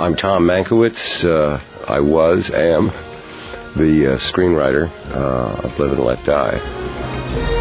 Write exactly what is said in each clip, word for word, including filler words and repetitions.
I'm Tom Mankiewicz. Uh, I was, am, the uh, screenwriter uh, of Live and Let Die.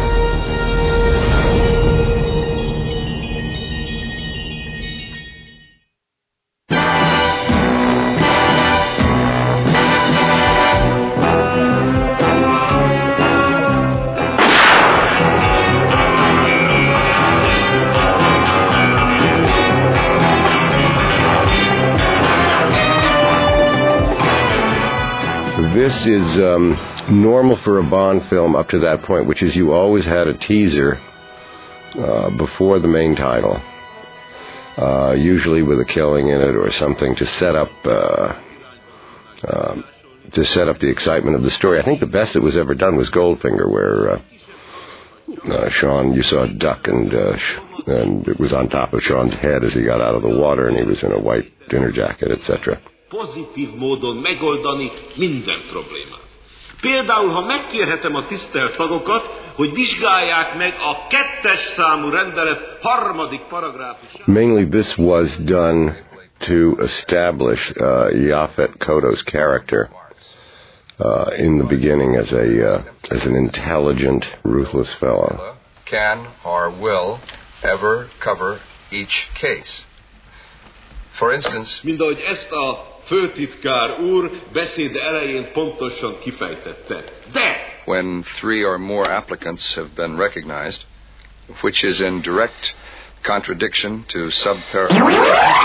This is um, normal for a Bond film up to that point, which is you always had a teaser uh, before the main title, uh, usually with a killing in it or something to set up uh, uh, to set up the excitement of the story. I think the best that was ever done was Goldfinger, where uh, uh, Sean, you saw a duck and uh, and it was on top of Sean's head as he got out of the water, and he was in a white dinner jacket, et cetera. Pozitív módon megoldani minden problémát. Például, ha megkérhetem a tisztelt tagokat, hogy vizsgálják meg a kettes számú rendelet harmadik paragráfusát. Mainly this was done to establish uh, Yaphet Kotto's character uh, in the beginning as a uh, as an intelligent, ruthless fellow. Can or will ever cover each case. For instance, mind ahogy ezt a főtitkár úr beszéd elején pontosan kifejtette. De when three or more applicants have been recognized, which is in direct contradiction to subparagraph.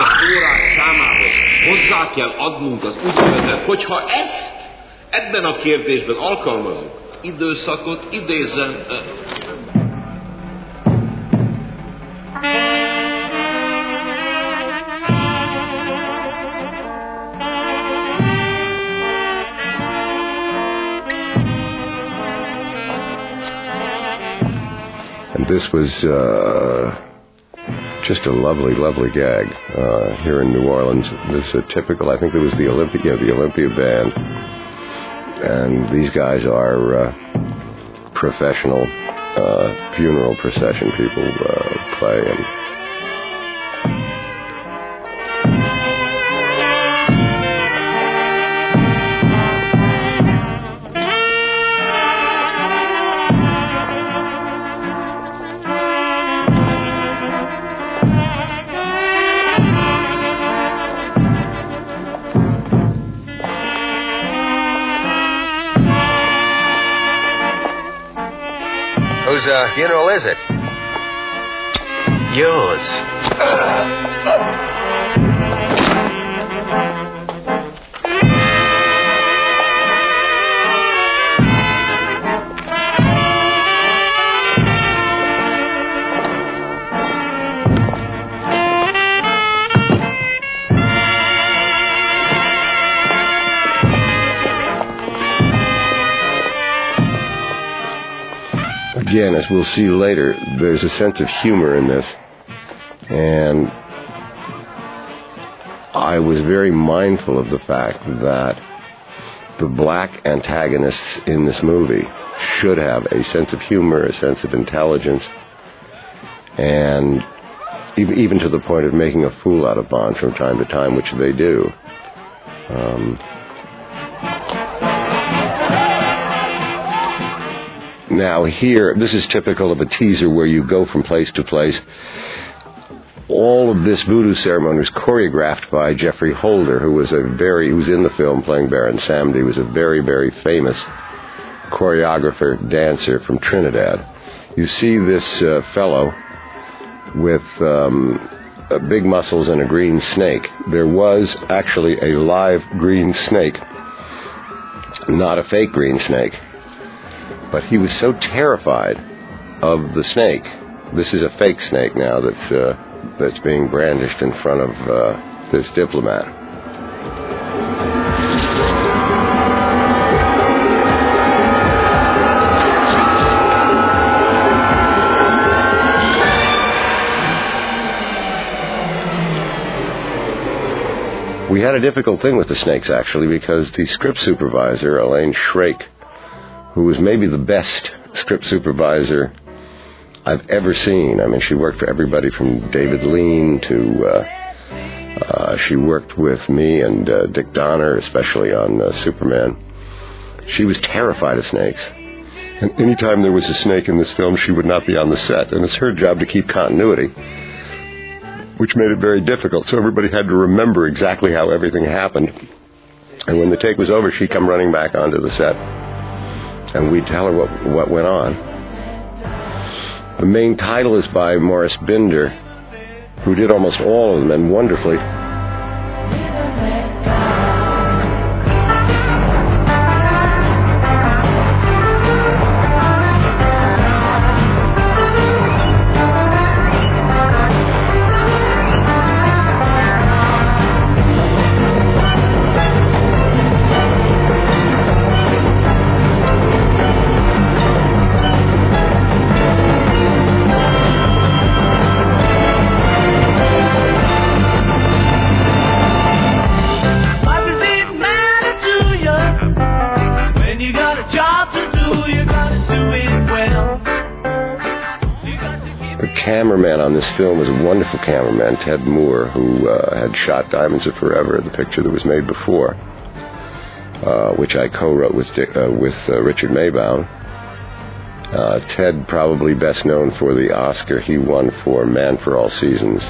Hozzá kell adnunk az úgynevezett, hogyha ezt ebben a kérdésben alkalmazunk, időszakot idézem. This was uh, just a lovely, lovely gag uh, here in New Orleans. This is a typical, I think there was the Olympia, you know, the Olympia band, and these guys are uh, professional uh, funeral procession people uh, play. And Whose uh, funeral is it? Yours. Again, as we'll see later, there's a sense of humor in this, and I was very mindful of the fact that the black antagonists in this movie should have a sense of humor, a sense of intelligence, and even to the point of making a fool out of Bond from time to time, which they do. Um, Now here, this is typical of a teaser where you go from place to place. All of this voodoo ceremony was choreographed by Geoffrey Holder, who was a very, who was in the film playing Baron Samedi. He was a very, very famous choreographer, dancer from Trinidad. You see this uh, fellow with um, uh, big muscles and a green snake. There was actually a live green snake, not a fake green snake. But he was so terrified of the snake. This is a fake snake now that's uh, that's being brandished in front of uh, this diplomat. We had a difficult thing with the snakes, actually, because the script supervisor, Elaine Shrake, who was maybe the best script supervisor I've ever seen. I mean, she worked for everybody from David Lean to uh, Uh, she worked with me and uh, Dick Donner, especially on uh, Superman. She was terrified of snakes. And anytime there was a snake in this film, she would not be on the set. And it's her job to keep continuity, which made it very difficult. So everybody had to remember exactly how everything happened. And when the take was over, she'd come running back onto the set, and we'd tell her what, what went on. The main title is by Morris Binder, who did almost all of them, and wonderfully. Cameraman on this film was a wonderful cameraman, Ted Moore, who uh, had shot Diamonds Are Forever, the picture that was made before, uh, which I co-wrote with Dick, uh, with uh, Richard Maybaum. Uh, Ted, probably best known for the Oscar he won for Man for All Seasons.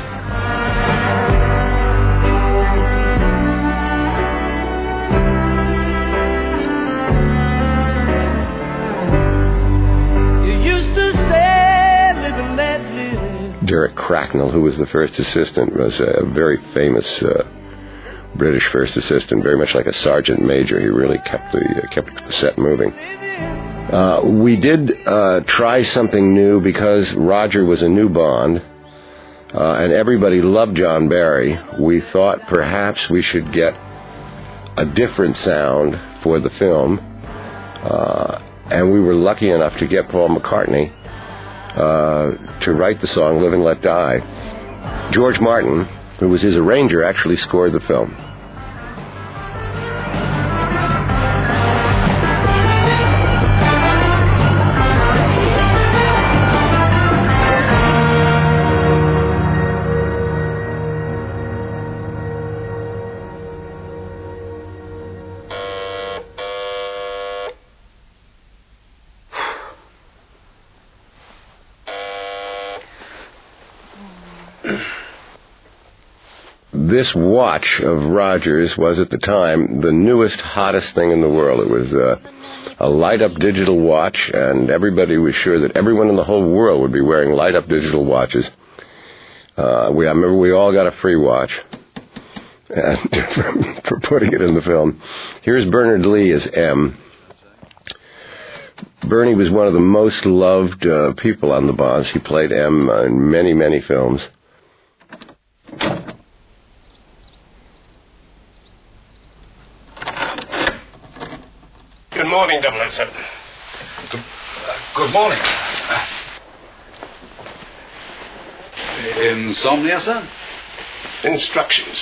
Derek Cracknell, who was the first assistant, was a very famous uh, British first assistant, very much like a sergeant major. He really kept the uh, kept the set moving. Uh, we did uh, try something new because Roger was a new Bond, uh, and everybody loved John Barry. We thought perhaps we should get a different sound for the film, uh, and we were lucky enough to get Paul McCartney Uh, to write the song Live and Let Die. George Martin, who was his arranger, actually scored the film. This watch of Rogers was at the time the newest, hottest thing in the world. It was uh, a light-up digital watch, and everybody was sure that everyone in the whole world would be wearing light-up digital watches. Uh, we, I remember we all got a free watch and for putting it in the film. Here's Bernard Lee as M. Bernie was one of the most loved uh, people on the Bonds. He played M in many, many films. Good morning, double oh seven. Good, uh, good morning. Insomnia, sir? Instructions.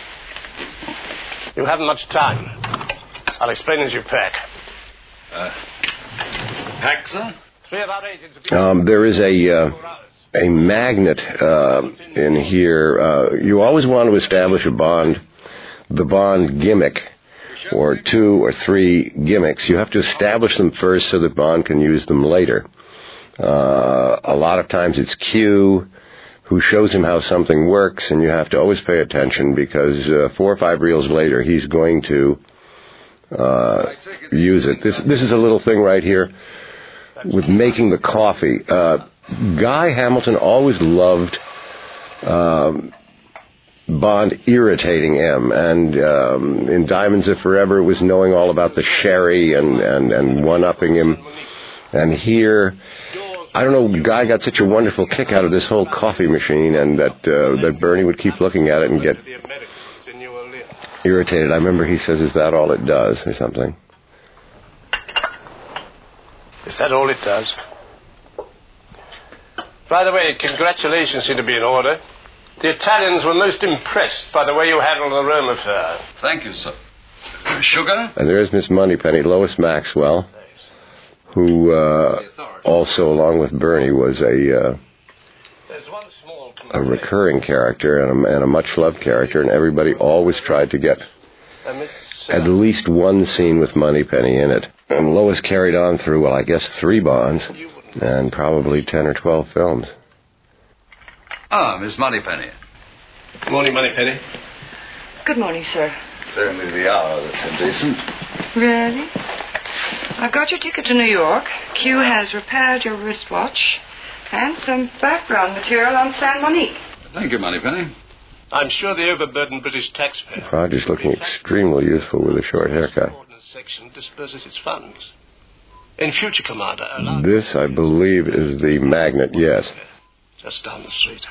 You haven't much time. I'll explain as you pack. Uh, pack, sir? Three of our agents... Um, there is a... Uh, a magnet uh, in here. Uh, you always want to establish a Bond, the Bond gimmick, or two or three gimmicks. You have to establish them first so that Bond can use them later. Uh, a lot of times it's Q who shows him how something works, and you have to always pay attention because uh, four or five reels later he's going to uh, use it. This, this is a little thing right here with making the coffee. Uh, Guy Hamilton always loved um, Bond irritating M, and um, in Diamonds Are Forever it was knowing all about the sherry and, and, and one-upping him. And here, I don't know, Guy got such a wonderful kick out of this whole coffee machine, and that uh, that Bernie would keep looking at it and get irritated. I remember he says, "Is that all it does?" or something. Is that all it does? By the way, congratulations seem to be in order. The Italians were most impressed by the way you handled the Rome affair. Thank you, sir. Uh, sugar? And there's Miss Moneypenny, Lois Maxwell, who uh, also, along with Bernie, was a... Uh, There's one small a recurring character and a, and a much-loved character, and everybody always tried to get at least one scene with Moneypenny in it. And Lois carried on through, well, I guess three Bonds and probably ten or twelve films. Ah, Miss Moneypenny. Good morning, Moneypenny. Good morning, sir. Certainly the hour that's indecent. Really? I've got your ticket to New York. Q has repaired your wristwatch and some background material on San Monique. Thank you, Moneypenny. I'm sure the overburdened British taxpayer... Roger's looking extremely youthful with a short haircut. The Ordnance Section disperses its funds. In future, Commander... allow- This, I believe, is the Magnet, yes. Just down the street.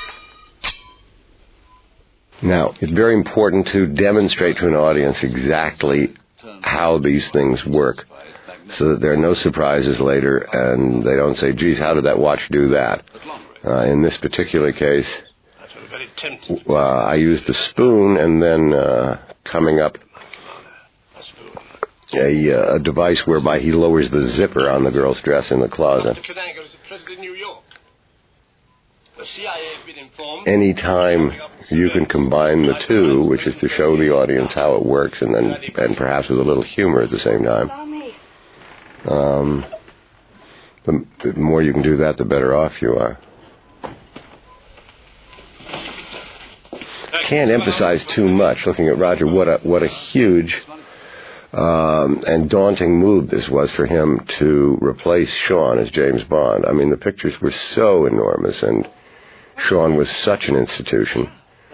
Now, it's very important to demonstrate to an audience exactly how these things work so that there are no surprises later and they don't say, geez, how did that watch do that? Uh, in this particular case, I feel very tempted. uh, I used the spoon and then uh, coming up A spoon. a, uh, a device whereby he lowers the zipper on the girl's dress in the closet. Doctor Kananga is the president of New York. The C I A has been informed... Any time you can combine the two, which is to show the audience how it works and then and perhaps with a little humor at the same time, um, the, the more you can do that, the better off you are. Can't emphasize too much, looking at Roger, what a what a huge um, and daunting move this was for him to replace Sean as James Bond. I mean, the pictures were so enormous, and Sean was such an institution.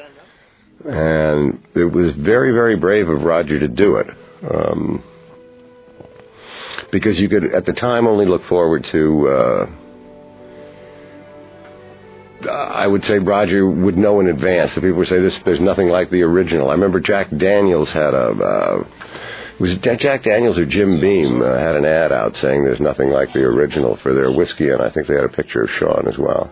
And it was very, very brave of Roger to do it. Um, because you could, at the time, only look forward to... Uh, I would say Roger would know in advance. The people would say, "This, there's nothing like the original." I remember Jack Daniels had a... Uh, was it Jack Daniels or Jim Beam uh, had an ad out saying there's nothing like the original for their whiskey, and I think they had a picture of Sean as well.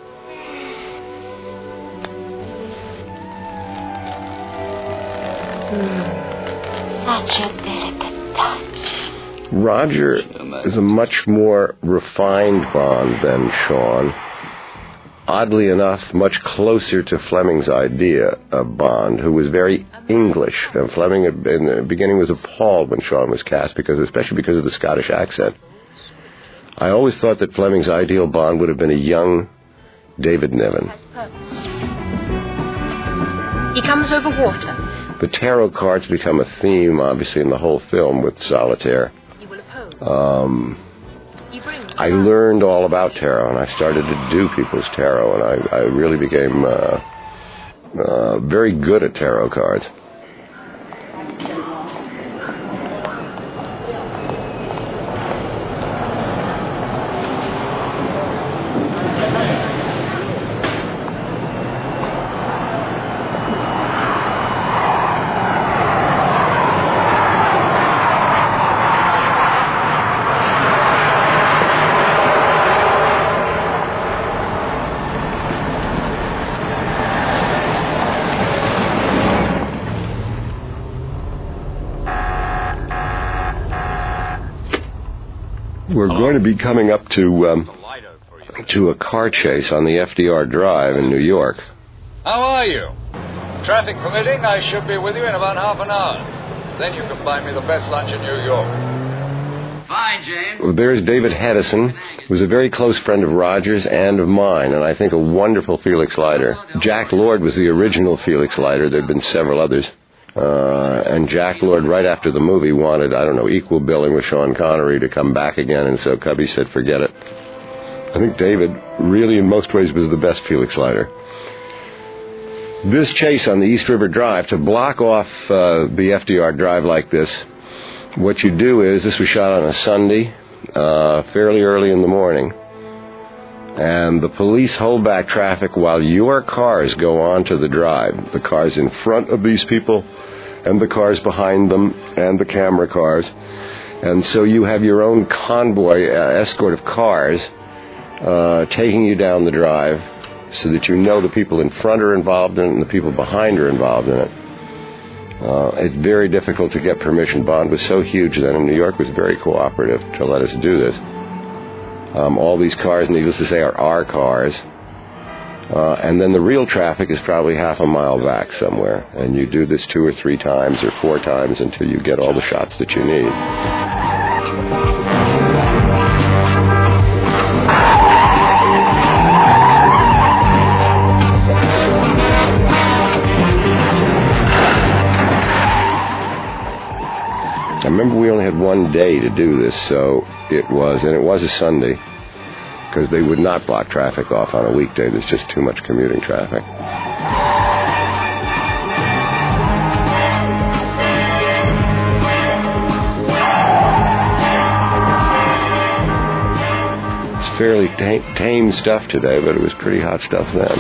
Such a delicate touch. Roger is a much more refined Bond than Sean. Oddly enough, much closer to Fleming's idea of Bond, who was very English. And Fleming, had, in the beginning, was appalled when Sean was cast, because, especially because of the Scottish accent. I always thought that Fleming's ideal Bond would have been a young David Niven. He comes over water. The tarot cards become a theme, obviously, in the whole film with Solitaire. Um, I learned all about tarot, and I started to do people's tarot, and I, I really became uh, uh, very good at tarot cards. We're going to be coming up to um, to a car chase on the F D R Drive in New York. How are you? Traffic permitting, I should be with you in about half an hour. Then you can buy me the best lunch in New York. Fine, James. Well, there's David Hedison, who was a very close friend of Roger's and of mine, and I think a wonderful Felix Leiter. Jack Lord was the original Felix Leiter. There had been several others. Uh, and Jack Lord, right after the movie, wanted, I don't know, equal billing with Sean Connery to come back again, and so Cubby said, forget it. I think David really, in most ways, was the best Felix Leiter. This chase on the East River Drive, to block off uh, the F D R Drive like this, what you do is, this was shot on a Sunday, uh, fairly early in the morning, and the police hold back traffic while your cars go onto the drive. The cars in front of these people, and the cars behind them, and the camera cars. And so you have your own convoy, uh, escort of cars, uh, taking you down the drive, so that you know the people in front are involved in it and the people behind are involved in it. Uh, it's very difficult to get permission. Bond was so huge then, and New York was very cooperative to let us do this. Um, all these cars, needless to say, are our cars. Uh, and then the real traffic is probably half a mile back somewhere. And you do this two or three times or four times until you get all the shots that you need. I remember we only had one day to do this, so it was, and it was a Sunday, because they would not block traffic off on a weekday. There's just too much commuting traffic. It's fairly tame, tame stuff today, but it was pretty hot stuff then.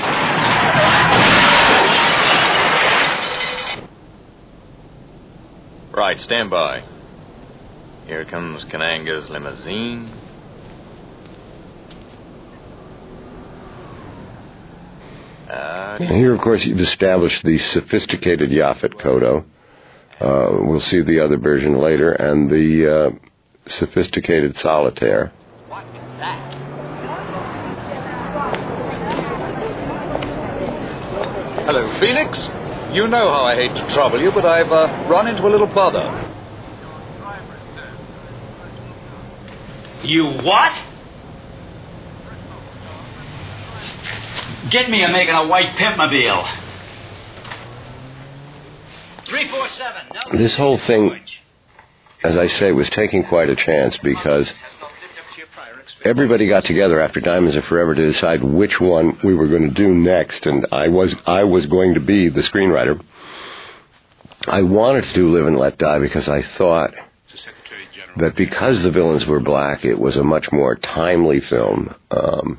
Right, stand by. Here comes Kananga's limousine. Uh, and here, of course, you've established the sophisticated Yaphet Kodo. Uh, we'll see the other version later, and the uh, sophisticated Solitaire. What is that? Hello, Felix. You know how I hate to trouble you, but I've uh, run into a little bother. You what? Get me a making a white pimpmobile. three four seven. No. This whole thing, as I say, was taking quite a chance because everybody got together after Diamonds Are Forever to decide which one we were going to do next, and I was I was going to be the screenwriter. I wanted to do Live and Let Die because I thought that because the villains were black, it was a much more timely film, um,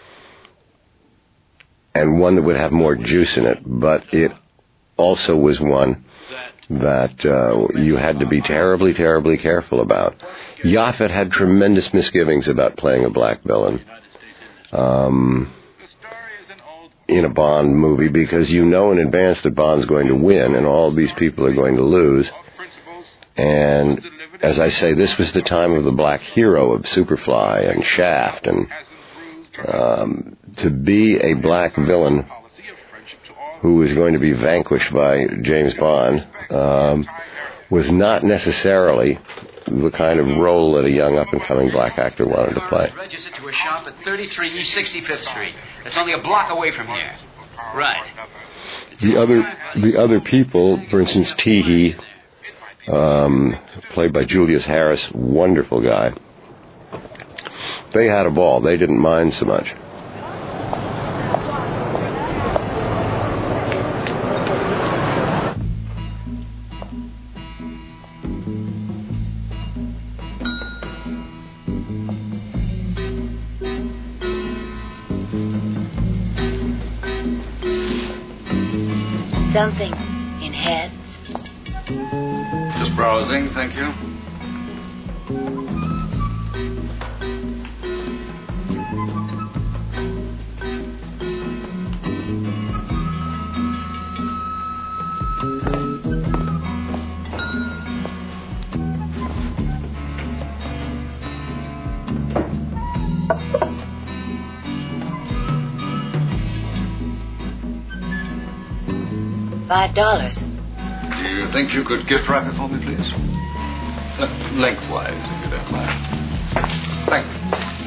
and one that would have more juice in it, but it also was one that uh, you had to be terribly, terribly careful about. Yaphet had tremendous misgivings about playing a black villain um, in a Bond movie because you know in advance that Bond's going to win and all these people are going to lose. And as I say, this was the time of the black hero of Superfly and Shaft, and um, to be a black villain who was going to be vanquished by James Bond um, was not necessarily the kind of role that a young up-and-coming black actor wanted to play. Registered to a shop at thirty-three East sixty-fifth Street. It's only a block away from here. Right. The other, the other people, for instance, Teehee, um, played by Julius Harris, wonderful guy. They had a ball. They didn't mind so much. Something in heads. Just browsing, thank you. Five dollars. Do you think you could gift wrap it for me, please? Uh, lengthwise, if you don't mind. Thank you.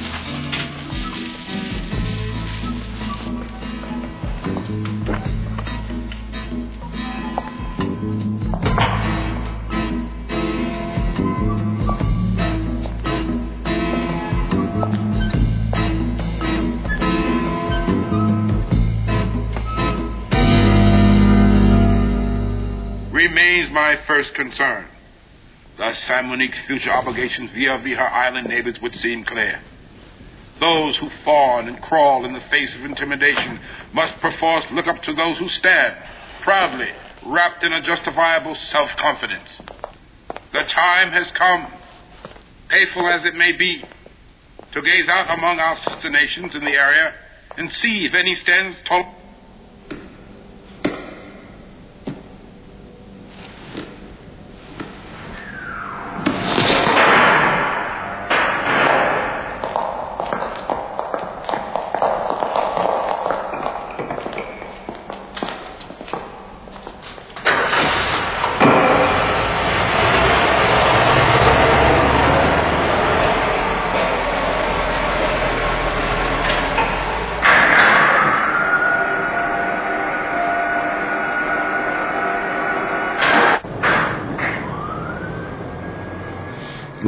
Remains my first concern. Thus, Sam Monique's future obligations vis-a-vis her island neighbors would seem clear. Those who fawn and crawl in the face of intimidation must perforce look up to those who stand, proudly, wrapped in a justifiable self-confidence. The time has come, painful as it may be, to gaze out among our sister nations in the area and see if any stands tall.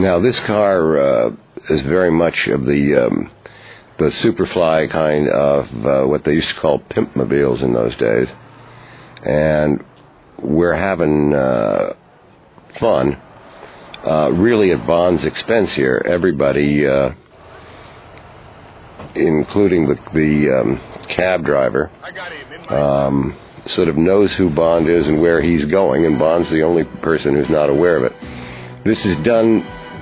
Now, this car uh, is very much of the um, the Superfly kind of uh, what they used to call pimpmobiles in those days. And we're having uh, fun, uh, really at Bond's expense here. Everybody, uh, including the, the um, cab driver, um, sort of knows who Bond is and where he's going, and Bond's the only person who's not aware of it. This is done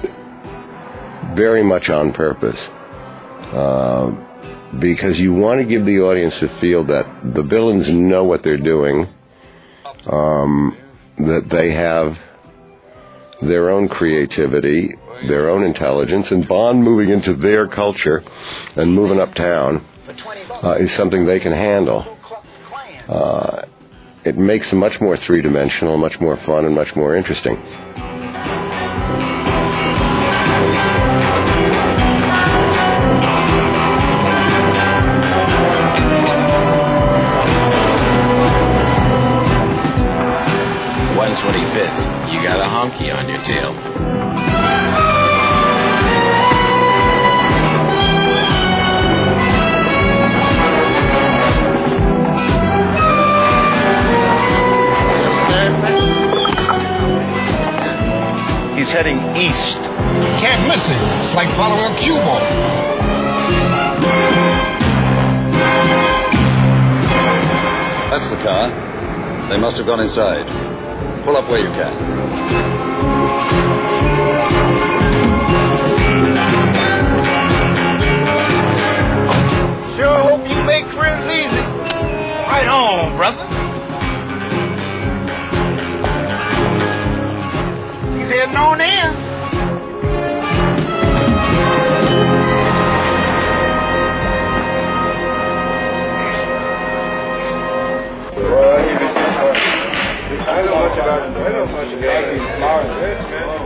very much on purpose, uh, because you want to give the audience the feel that the villains know what they're doing, um, that they have their own creativity, their own intelligence, and Bond moving into their culture and moving uptown uh, is something they can handle. Uh, it makes them much more three-dimensional, much more fun, and much more interesting. one twenty-fifth, you got a honky on your tail. He's heading east. Can't miss it. It's like following a cue ball. That's the car. They must have gone inside. Pull up where you can. Sure hope you make friends easy. Right on, brother. He's heading on in. I know much about I know much about Mars this, man.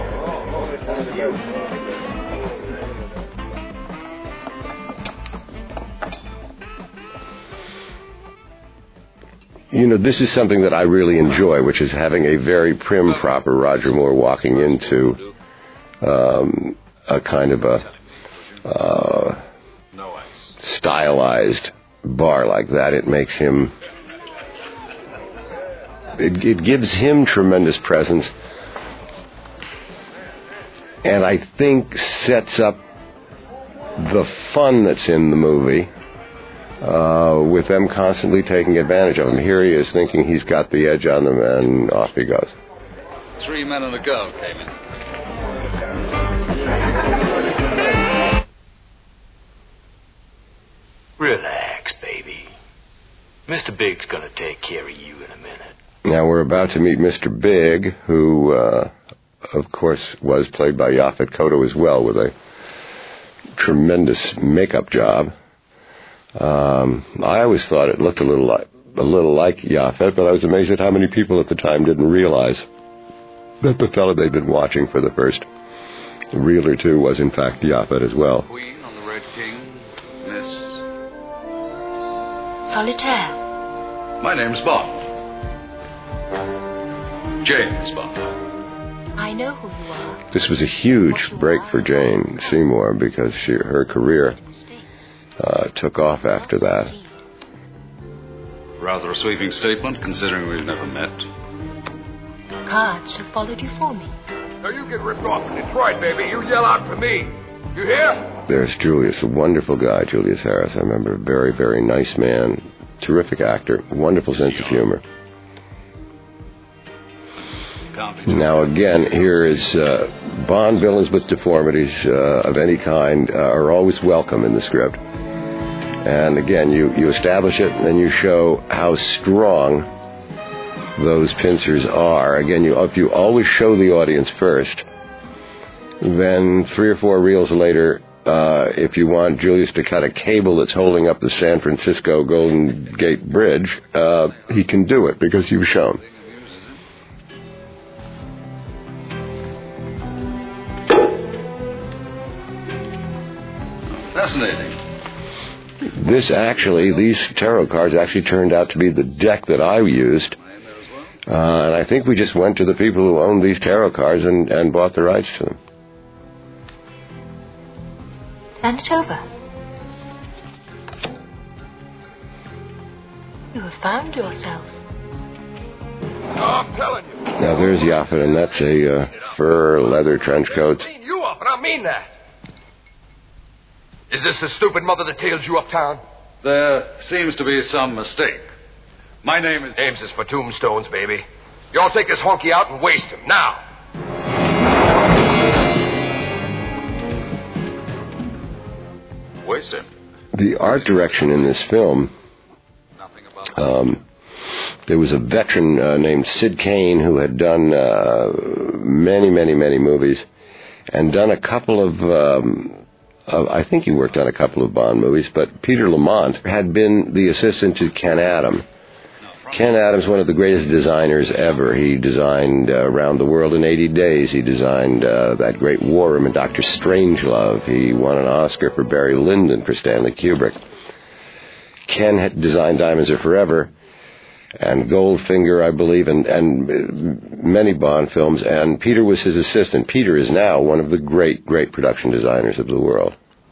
You know, this is something that I really enjoy, which is having a very prim, proper Roger Moore walking into um, a kind of a uh, stylized bar like that. It makes him... It, it gives him tremendous presence, and I think sets up the fun that's in the movie, uh, with them constantly taking advantage of him. Here he is thinking he's got the edge on them, and off he goes. Three men and a girl came in. Relax, baby. Mister Big's gonna take care of you in a minute. Now we're about to meet Mister Big, who, uh, of course, was played by Yaphet Kotto as well, with a tremendous makeup job. Um, I always thought it looked a little like a little like Yaphet, but I was amazed at how many people at the time didn't realize that the fellow they'd been watching for the first reel or two was in fact Yaphet as well. Queen on the Red King, Miss. Solitaire. My name's Bond. James Bond. I know who you are. This was a huge break for Jane Seymour because she, her career uh, took off after that. Rather a sweeping statement, considering we've never met. Cards have followed you for me. Now you get ripped off in Detroit, baby. You yell out for me. You hear? There's Julius, a wonderful guy, Julius Harris. I remember, a very, very nice man, terrific actor, wonderful sense of humor. Now again, here is uh, Bond villains with deformities uh, of any kind uh, are always welcome in the script. And again, you, you establish it and then you show how strong those pincers are. Again, you, if you always show the audience first, then three or four reels later, uh, if you want Julius to cut a cable that's holding up the San Francisco Golden Gate Bridge, uh, he can do it because you've shown. Fascinating. This actually, these tarot cards actually turned out to be the deck that I used. Uh, and I think we just went to the people who owned these tarot cards and, and bought the rights to them. Hand it over. You have found yourself. Oh, I'm telling you. Now there's Yaphet, and that's a uh, fur leather trench coat. Clean you up, and I mean that. Is this the stupid mother that tails you uptown? There seems to be some mistake. My name is... Names is for tombstones, baby. You all take this honky out and waste him, now. Waste him? The art direction in this film, um, there was a veteran uh, named Sid Kane who had done uh, many, many, many movies and done a couple of... Um, Uh, I think he worked on a couple of Bond movies, but Peter Lamont had been the assistant to Ken Adam. Ken Adams, one of the greatest designers ever. He designed uh, Around the World in eighty days. He designed uh, that great war room in Doctor Strangelove. He won an Oscar for Barry Lyndon for Stanley Kubrick. Ken had designed Diamonds Are Forever and Goldfinger, I believe, and, and many Bond films, and Peter was his assistant. Peter is now one of the great, great production designers of the world.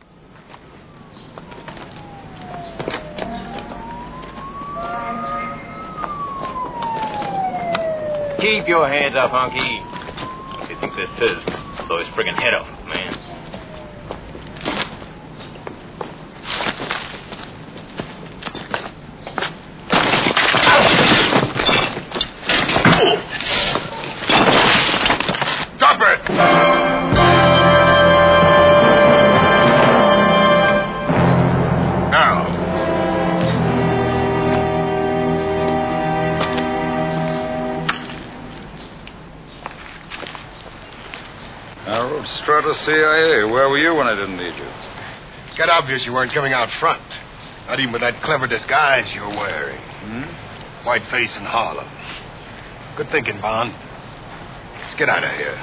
Keep your hands up, Honky. What do you think this is? Blow his friggin' head off, man. Stop it! Now. Harold Strutter, C I A. Where were you when I didn't need you? It's got obvious you weren't coming out front. Not even with that clever disguise you're wearing. Hmm? White face in Harlem. Good thinking, Bond. Let's get out of here.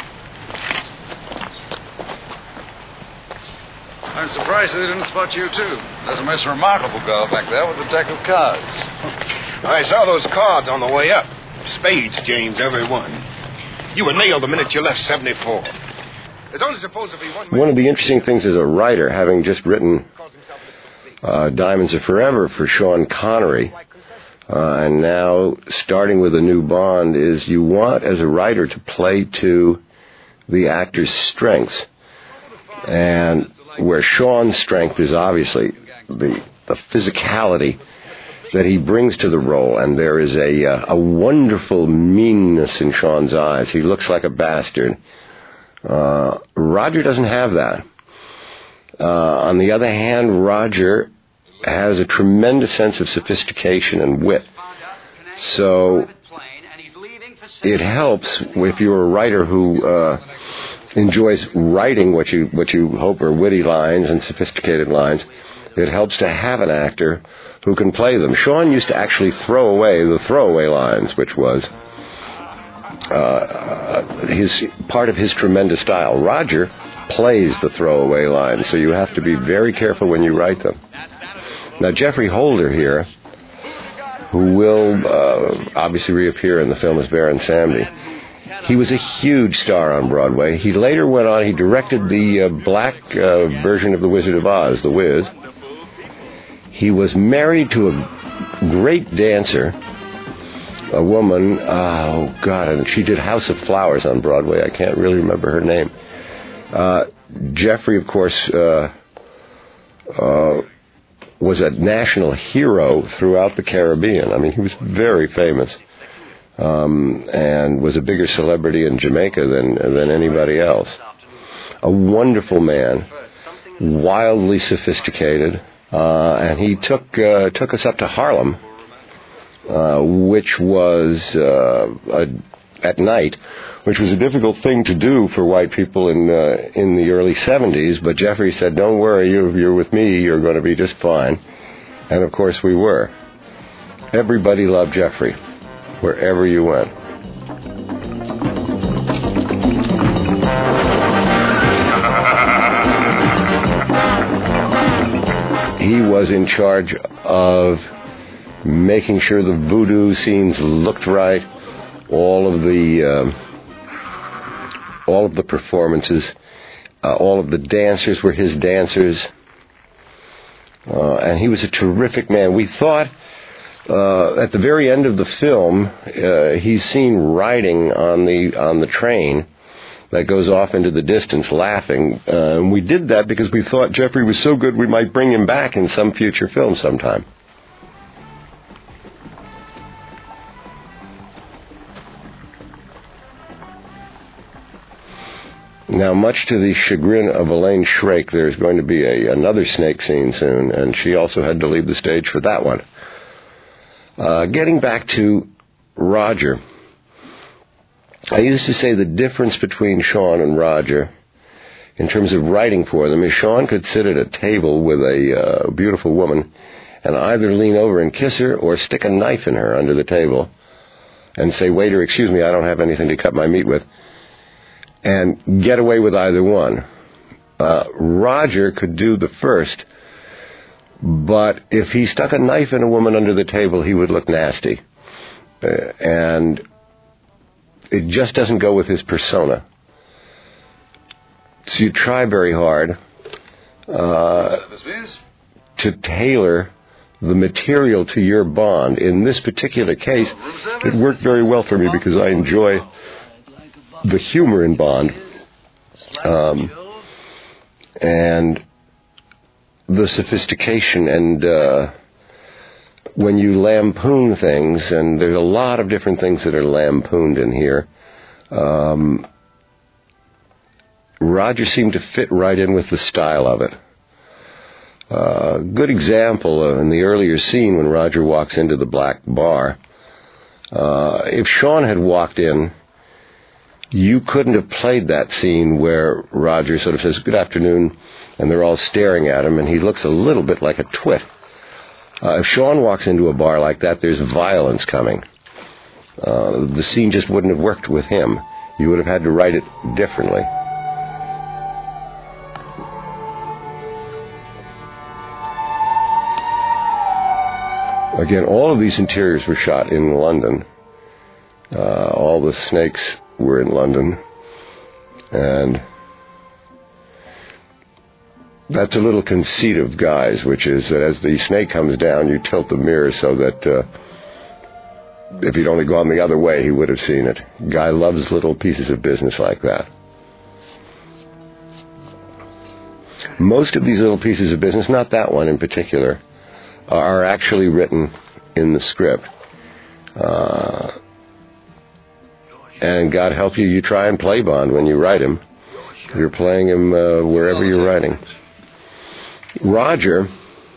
I'm surprised they didn't spot you, too. There's a Miss Remarkable girl back there with a deck of cards. I saw those cards on the way up. Spades, James, every one. You were nailed the minute you left seventy-four. There's only supposed to be one... One of the interesting things as a writer, having just written uh, Diamonds Are Forever for Sean Connery, uh, and now starting with a new Bond, is you want, as a writer, to play to the actor's strengths. And where Sean's strength is obviously the, the physicality that he brings to the role, and there is a uh, a wonderful meanness in Sean's eyes. He looks like a bastard. Uh, Roger doesn't have that. Uh, on the other hand, Roger has a tremendous sense of sophistication and wit. So it helps if you're a writer who uh, enjoys writing what you what you hope are witty lines and sophisticated lines. It helps to have an actor who can play them. Sean used to actually throw away the throwaway lines, which was uh, his part of his tremendous style. Roger plays the throwaway lines, so you have to be very careful when you write them. Now, Geoffrey Holder here, who will uh, obviously reappear in the film as Baron Samedi, he was a huge star on Broadway. He later went on, he directed the uh, black uh, version of The Wizard of Oz, The Wiz. He was married to a great dancer, a woman, oh, God, and she did House of Flowers on Broadway. I can't really remember her name. Uh, Geoffrey, of course, uh, uh, was a national hero throughout the Caribbean. I mean, he was very famous, um, and was a bigger celebrity in Jamaica than than anybody else. A wonderful man, wildly sophisticated. Uh, and he took uh, took us up to Harlem, uh, which was uh, a, at night, which was a difficult thing to do for white people in uh, in the early seventies. But Geoffrey said, "Don't worry, you, you're with me. You're going to be just fine." And of course, we were. Everybody loved Geoffrey, wherever you went. He was in charge of making sure the voodoo scenes looked right, all of the um, all of the performances, Uh, all of the dancers were his dancers. Uh, and he was a terrific man. We thought uh, at the very end of the film, uh, he's seen riding on the on the train that goes off into the distance laughing. Uh, and we did that because we thought Jeffrey was so good we might bring him back in some future film sometime. Now, much to the chagrin of Elaine Shrake, there's going to be a, another snake scene soon, and she also had to leave the stage for that one. Uh, getting back to Roger, I used to say the difference between Sean and Roger in terms of writing for them is Sean could sit at a table with a uh, beautiful woman and either lean over and kiss her or stick a knife in her under the table and say, "Waiter, excuse me, I don't have anything to cut my meat with," and get away with either one. Uh, Roger could do the first, but if he stuck a knife in a woman under the table, he would look nasty. Uh, and it just doesn't go with his persona. So you try very hard uh, to tailor the material to your Bond. In this particular case, it worked very well for me because I enjoy the humor in Bond, um, and the sophistication, and uh, when you lampoon things, and there's a lot of different things that are lampooned in here, um, Roger seemed to fit right in with the style of it. A uh, good example uh, in the earlier scene when Roger walks into the black bar, uh, if Sean had walked in, you couldn't have played that scene where Roger sort of says, "Good afternoon," and they're all staring at him, and he looks a little bit like a twit. Uh, if Sean walks into a bar like that, there's violence coming. Uh, the scene just wouldn't have worked with him. You would have had to write it differently. Again, all of these interiors were shot in London. Uh, all the snakes were in London, and that's a little conceit of Guy's, which is that as the snake comes down, you tilt the mirror so that uh, if he'd only gone the other way, he would have seen it. Guy loves little pieces of business like that. Most of these little pieces of business, not that one in particular, are actually written in the script. Uh, And God help you, you try and play Bond when you write him. You're playing him uh, wherever you're writing. Roger,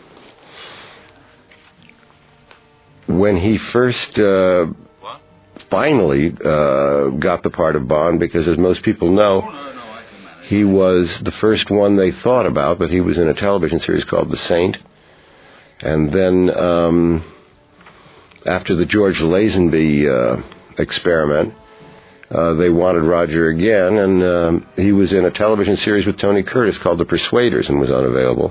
when he first uh, finally uh, got the part of Bond, because as most people know, he was the first one they thought about, but he was in a television series called The Saint. And then um, after the George Lazenby uh, experiment, Uh, they wanted Roger again, and um, he was in a television series with Tony Curtis called The Persuaders and was unavailable.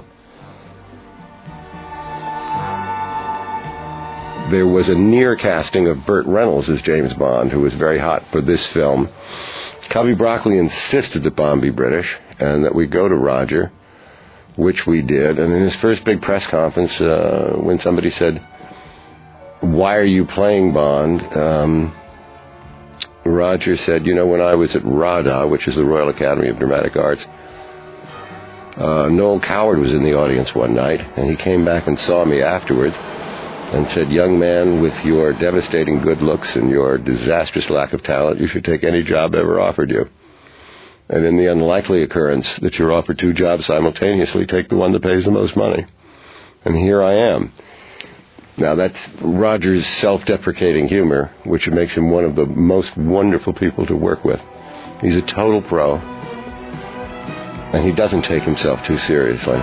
There was a near casting of Burt Reynolds as James Bond, who was very hot for this film. Cubby Broccoli insisted that Bond be British and that we go to Roger, which we did. And in his first big press conference, uh, when somebody said, "Why are you playing Bond?" Um, Roger said, "You know, when I was at RADA, which is the Royal Academy of Dramatic Arts, uh, Noel Coward was in the audience one night, and he came back and saw me afterwards and said, 'Young man, with your devastating good looks and your disastrous lack of talent, you should take any job ever offered you. And in the unlikely occurrence that you're offered two jobs simultaneously, take the one that pays the most money.' And here I am." Now, that's Roger's self-deprecating humor, which makes him one of the most wonderful people to work with. He's a total pro, and he doesn't take himself too seriously.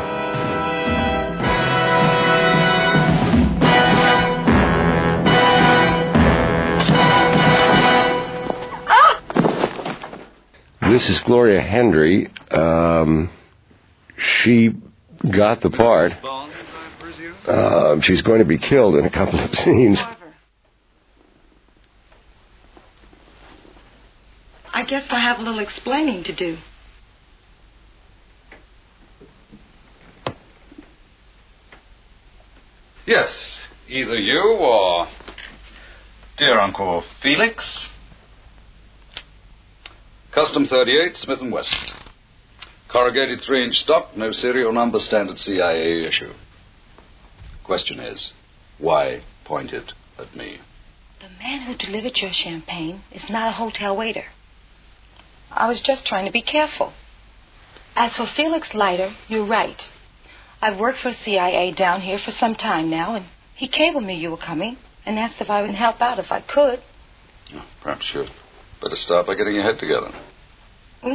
This is Gloria Hendry. Um, she got the part. Uh, she's going to be killed in a couple of scenes. I guess I have a little explaining to do. Yes, either you or dear Uncle Felix. Custom thirty-eight, Smith and Wesson. Corrugated three-inch stock, no serial number, standard C I A issue. Question is, why point it at me? The man who delivered your champagne is not a hotel waiter. I was just trying to be careful. As for Felix Leiter, you're right. I've worked for C I A down here for some time now, and he cabled me you were coming and asked if I would help out if I could. Oh, perhaps you'd better start by getting your head together. Hmm?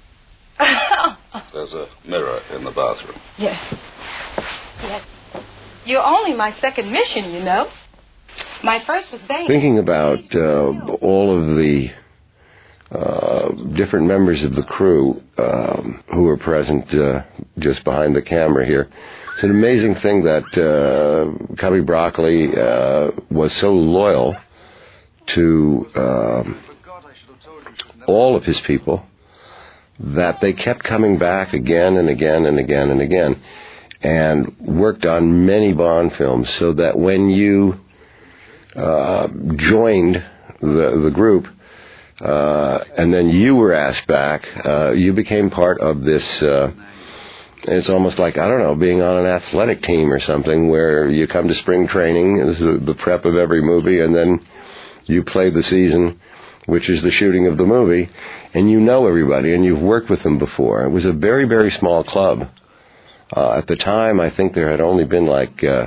There's a mirror in the bathroom. Yes. Yes. You're only my second mission, you know. My first was vain. Thinking about uh, all of the uh, different members of the crew um, who were present uh, just behind the camera here, it's an amazing thing that uh, Cubby Broccoli uh, was so loyal to um, all of his people that they kept coming back again and again and again and again and worked on many Bond films, so that when you uh, joined the, the group uh, and then you were asked back, uh, you became part of this, uh, it's almost like, I don't know, being on an athletic team or something, where you come to spring training, this is the prep of every movie, and then you play the season, which is the shooting of the movie, and you know everybody, and you've worked with them before. It was a very, very small club. Uh, at the time, I think there had only been like uh,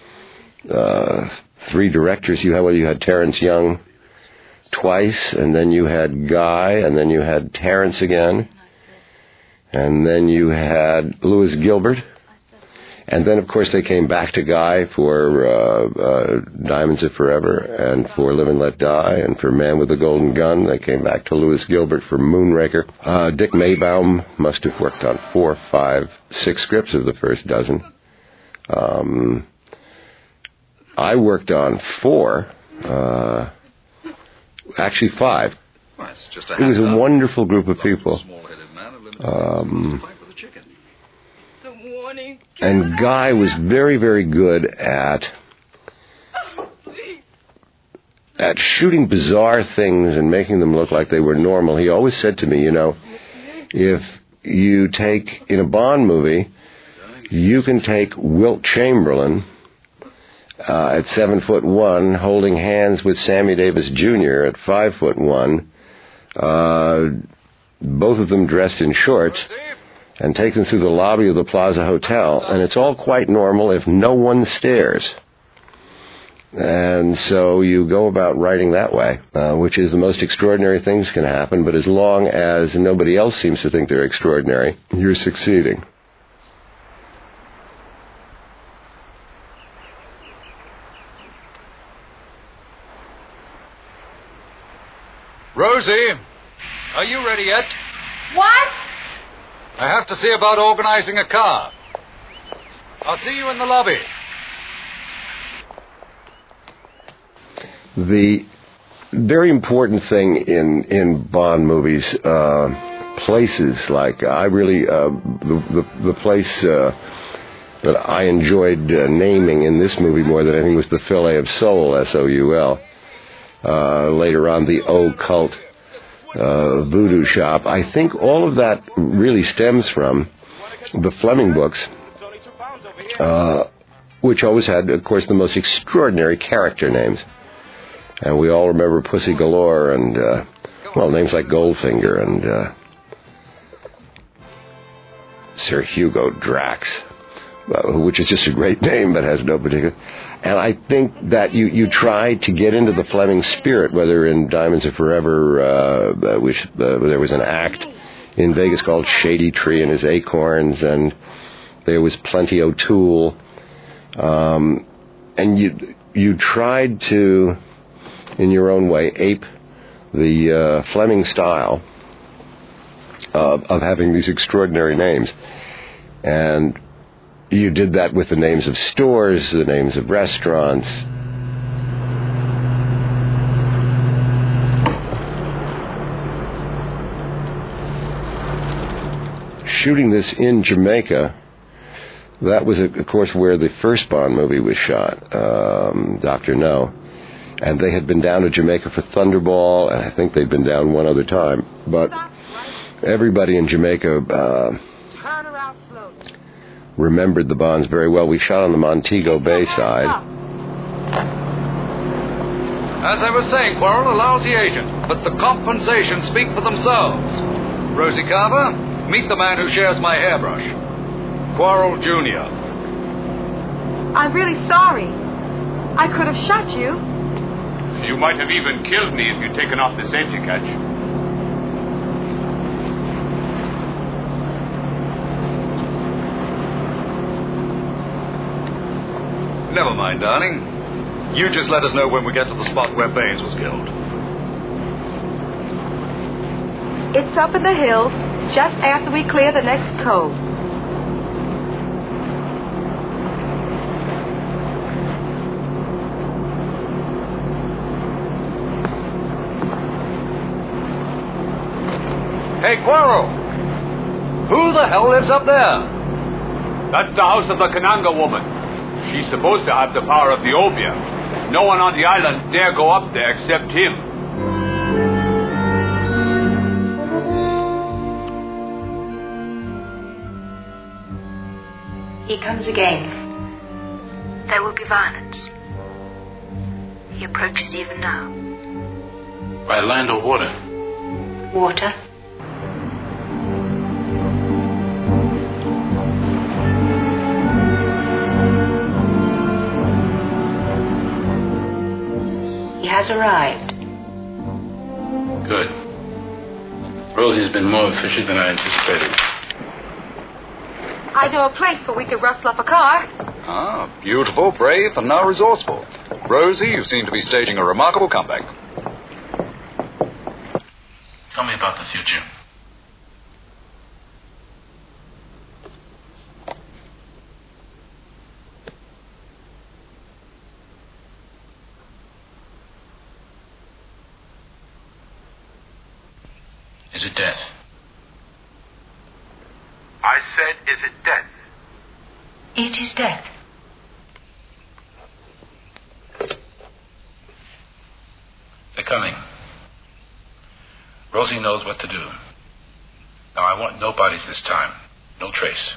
uh, three directors. You had, well, you had Terrence Young twice, and then you had Guy, and then you had Terrence again, and then you had Louis Gilbert. And then, of course, they came back to Guy for uh, uh, Diamonds Are Forever and for Live and Let Die and for Man with the Golden Gun. They came back to Louis Gilbert for Moonraker. Uh, Dick Maybaum must have worked on four, five, six scripts of the first dozen. Um, I worked on four, uh, actually five. Well, it's just a it was a wonderful group of people. Um... And Guy was very, very good at at shooting bizarre things and making them look like they were normal. He always said to me, you know, if you take, in a Bond movie, you can take Wilt Chamberlain uh, at seven foot one, holding hands with Sammy Davis Junior at five foot one, uh, both of them dressed in shorts, and take them through the lobby of the Plaza Hotel, and it's all quite normal if no one stares. And so you go about writing that way, uh, which is the most extraordinary things can happen, but as long as nobody else seems to think they're extraordinary, you're succeeding. Rosie, are you ready yet? What? I have to see about organizing a car. I'll see you in the lobby. The very important thing in, in Bond movies, uh, places like, I really, uh, the, the, the place uh, that I enjoyed uh, naming in this movie more than anything was the Fillet of Soul, S O U L. Uh, later on, the Occult Uh, voodoo shop. I think all of that really stems from the Fleming books, uh, which always had, of course, the most extraordinary character names. And we all remember Pussy Galore and, uh, well, names like Goldfinger and uh, Sir Hugo Drax, uh, which is just a great name but has no particular... And I think that you, you try to get into the Fleming spirit, whether in Diamonds Are Forever, uh, which uh, there was an act in Vegas called Shady Tree and His Acorns, and there was Plenty O'Toole. Um, and you you tried to, in your own way, ape the uh, Fleming style of, of having these extraordinary names. And you did that with the names of stores, the names of restaurants. Shooting this in Jamaica, That was, of course, where the first Bond movie was shot, um, Doctor No. And they had been down to Jamaica for Thunderball, and I think they'd been down one other time. But everybody in Jamaica uh, remembered the Bonds very well. We shot on the Montego Bay side. As I was saying, Quarrel, a lousy agent, but the compensations speak for themselves. Rosie Carver, meet the man who shares my hairbrush. Quarrel Junior I'm really sorry. I could have shot you. You might have even killed me if you'd taken off the safety catch. Never mind, darling. You just let us know when we get to the spot where Baines was killed. It's up in the hills, just after we clear the next cove. Hey, Quarrel! Who the hell lives up there? That's the house of the Kananga woman. She's supposed to have the power of the Obeah. No one on the island dare go up there except him. He comes again. There will be violence. He approaches even now. By land or water? Water. He has arrived. Good. Rosie's been more efficient than I anticipated. I know a place where we could rustle up a car. Ah, beautiful, brave, and now resourceful. Rosie, you seem to be staging a remarkable comeback. Tell me about the future. Is it death? I said, is it death? It is death. They're coming. Rosie knows what to do. Now, I want no bodies this time. No trace.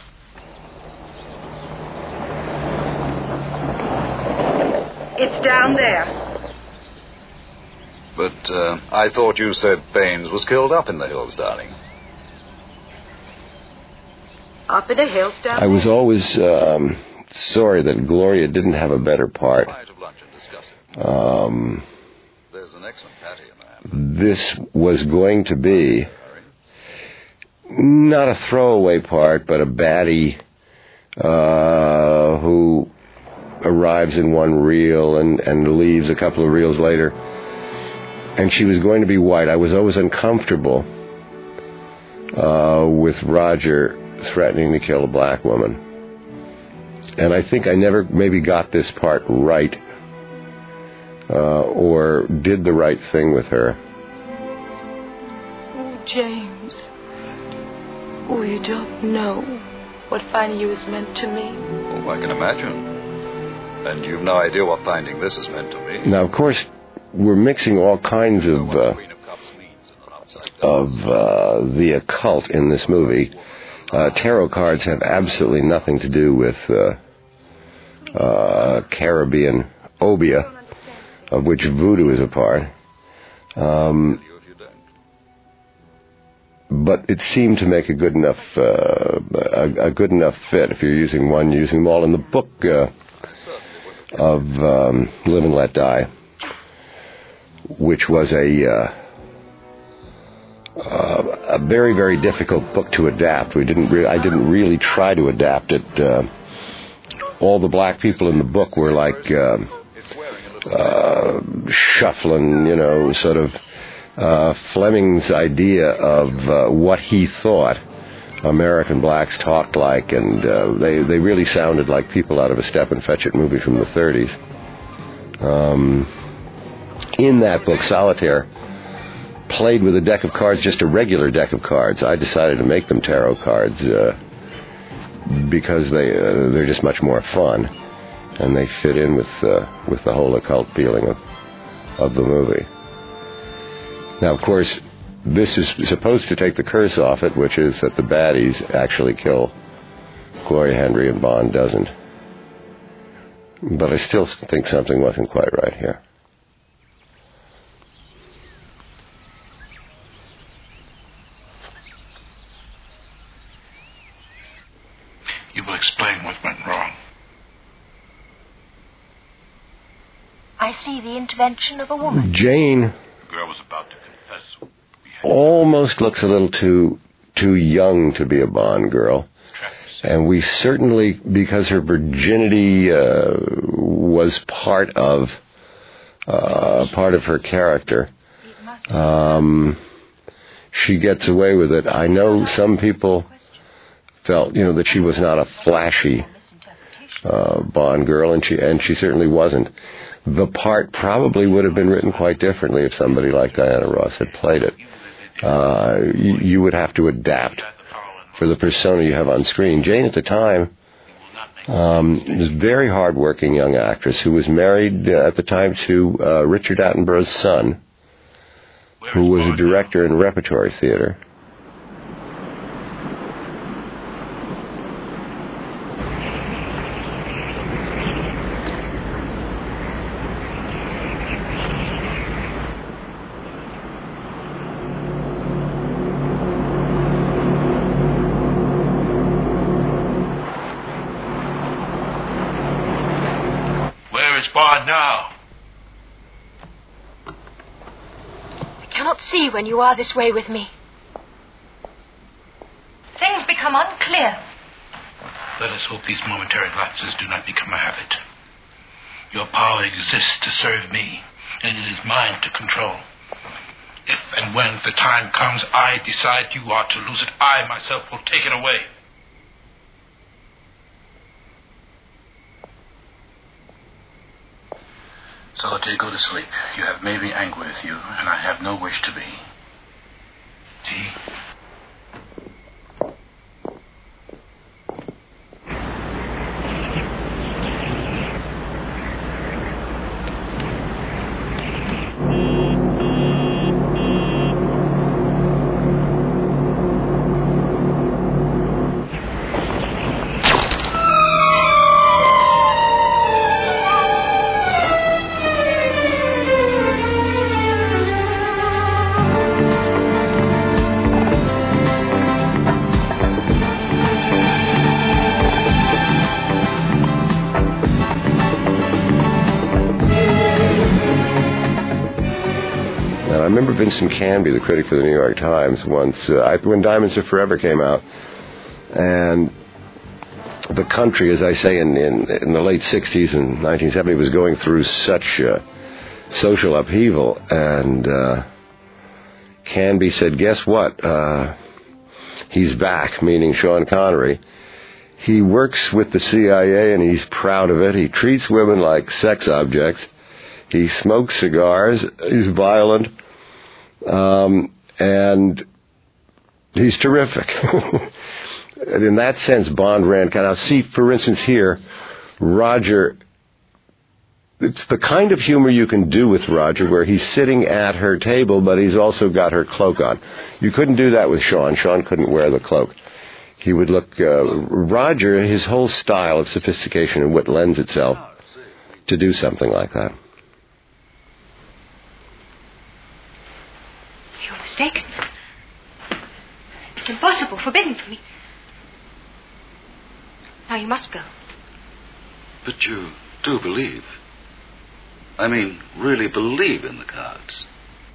It's down there. But uh, I thought you said Baines was killed up in the hills, darling. Up in the hills down I was always um, sorry that Gloria didn't have a better part. Um, There's an excellent patty in there. this was going to be not a throwaway part, but a baddie uh, who arrives in one reel and, and leaves a couple of reels later. And she was going to be white. I was always uncomfortable uh, with Roger threatening to kill a black woman. And I think I never maybe got this part right uh, or did the right thing with her. Oh, James. Oh, you don't know what finding you has meant to me. Oh, I can imagine. And you've no idea what finding this has meant to me. Now, of course, we're mixing all kinds of uh, of uh, the occult in this movie. Uh, tarot cards have absolutely nothing to do with uh, uh, Caribbean obeah, of which voodoo is a part. Um, but it seemed to make a good enough uh, a, a good enough fit if you're using one, using them all. In the book uh, of um, Live and Let Die, which was a uh, uh, a very, very difficult book to adapt. We didn't. Re- I didn't really try to adapt it. Uh, all the black people in the book were like uh, uh, shuffling, you know, sort of uh, Fleming's idea of uh, what he thought American blacks talked like, and uh, they they really sounded like people out of a Step and Fetch It movie from the thirties. Um, in that book, Solitaire played with a deck of cards, just a regular deck of cards. I decided to make them tarot cards uh, because they uh, they're just much more fun, and they fit in with uh, with the whole occult feeling of of the movie. Now, of course, this is supposed to take the curse off it, which is that the baddies actually kill Gloria Henry and Bond doesn't. But I still think something wasn't quite right here. You will explain what went wrong. I see the intervention of a woman. Jane The girl was about to confess. almost looks a little too too young to be a Bond girl. And we certainly, because her virginity uh, was part of uh, part of her character, um, she gets away with it. I know some people felt, you know, that she was not a flashy uh, Bond girl, and she and she certainly wasn't. The part probably would have been written quite differently if somebody like Diana Ross had played it. Uh, you, you would have to adapt for the persona you have on screen. Jane, at the time, um, was a very hard-working young actress who was married uh, at the time to uh, Richard Attenborough's son, who was a director in repertory theater. Bond now. I cannot see when you are this way with me. Things become unclear. Let us hope these momentary lapses do not become a habit. Your power exists to serve me, and it is mine to control. If and when the time comes I decide you are to lose it, I myself will take it away. Solitaire, go to sleep. You have made me angry with you, and I have no wish to be. Tea? Vincent Canby, the critic for the New York Times, once, uh, I, when Diamonds Are Forever came out, and the country, as I say, in, in, in the late sixties and nineteen seventy was going through such uh, social upheaval, and uh, Canby said, guess what? Uh, he's back, meaning Sean Connery. He works with the C I A, and he's proud of it. He treats women like sex objects. He smokes cigars. He's violent. Um, and he's terrific. And in that sense, Bond ran kind of, see, for instance, here, Roger, it's the kind of humor you can do with Roger where he's sitting at her table, but he's also got her cloak on. You couldn't do that with Sean. Sean couldn't wear the cloak. He would look, uh, Roger, his whole style of sophistication and wit lends itself to do something like that. You're mistaken. It's impossible, forbidden for me. Now you must go. But you do believe. I mean, really believe in the cards.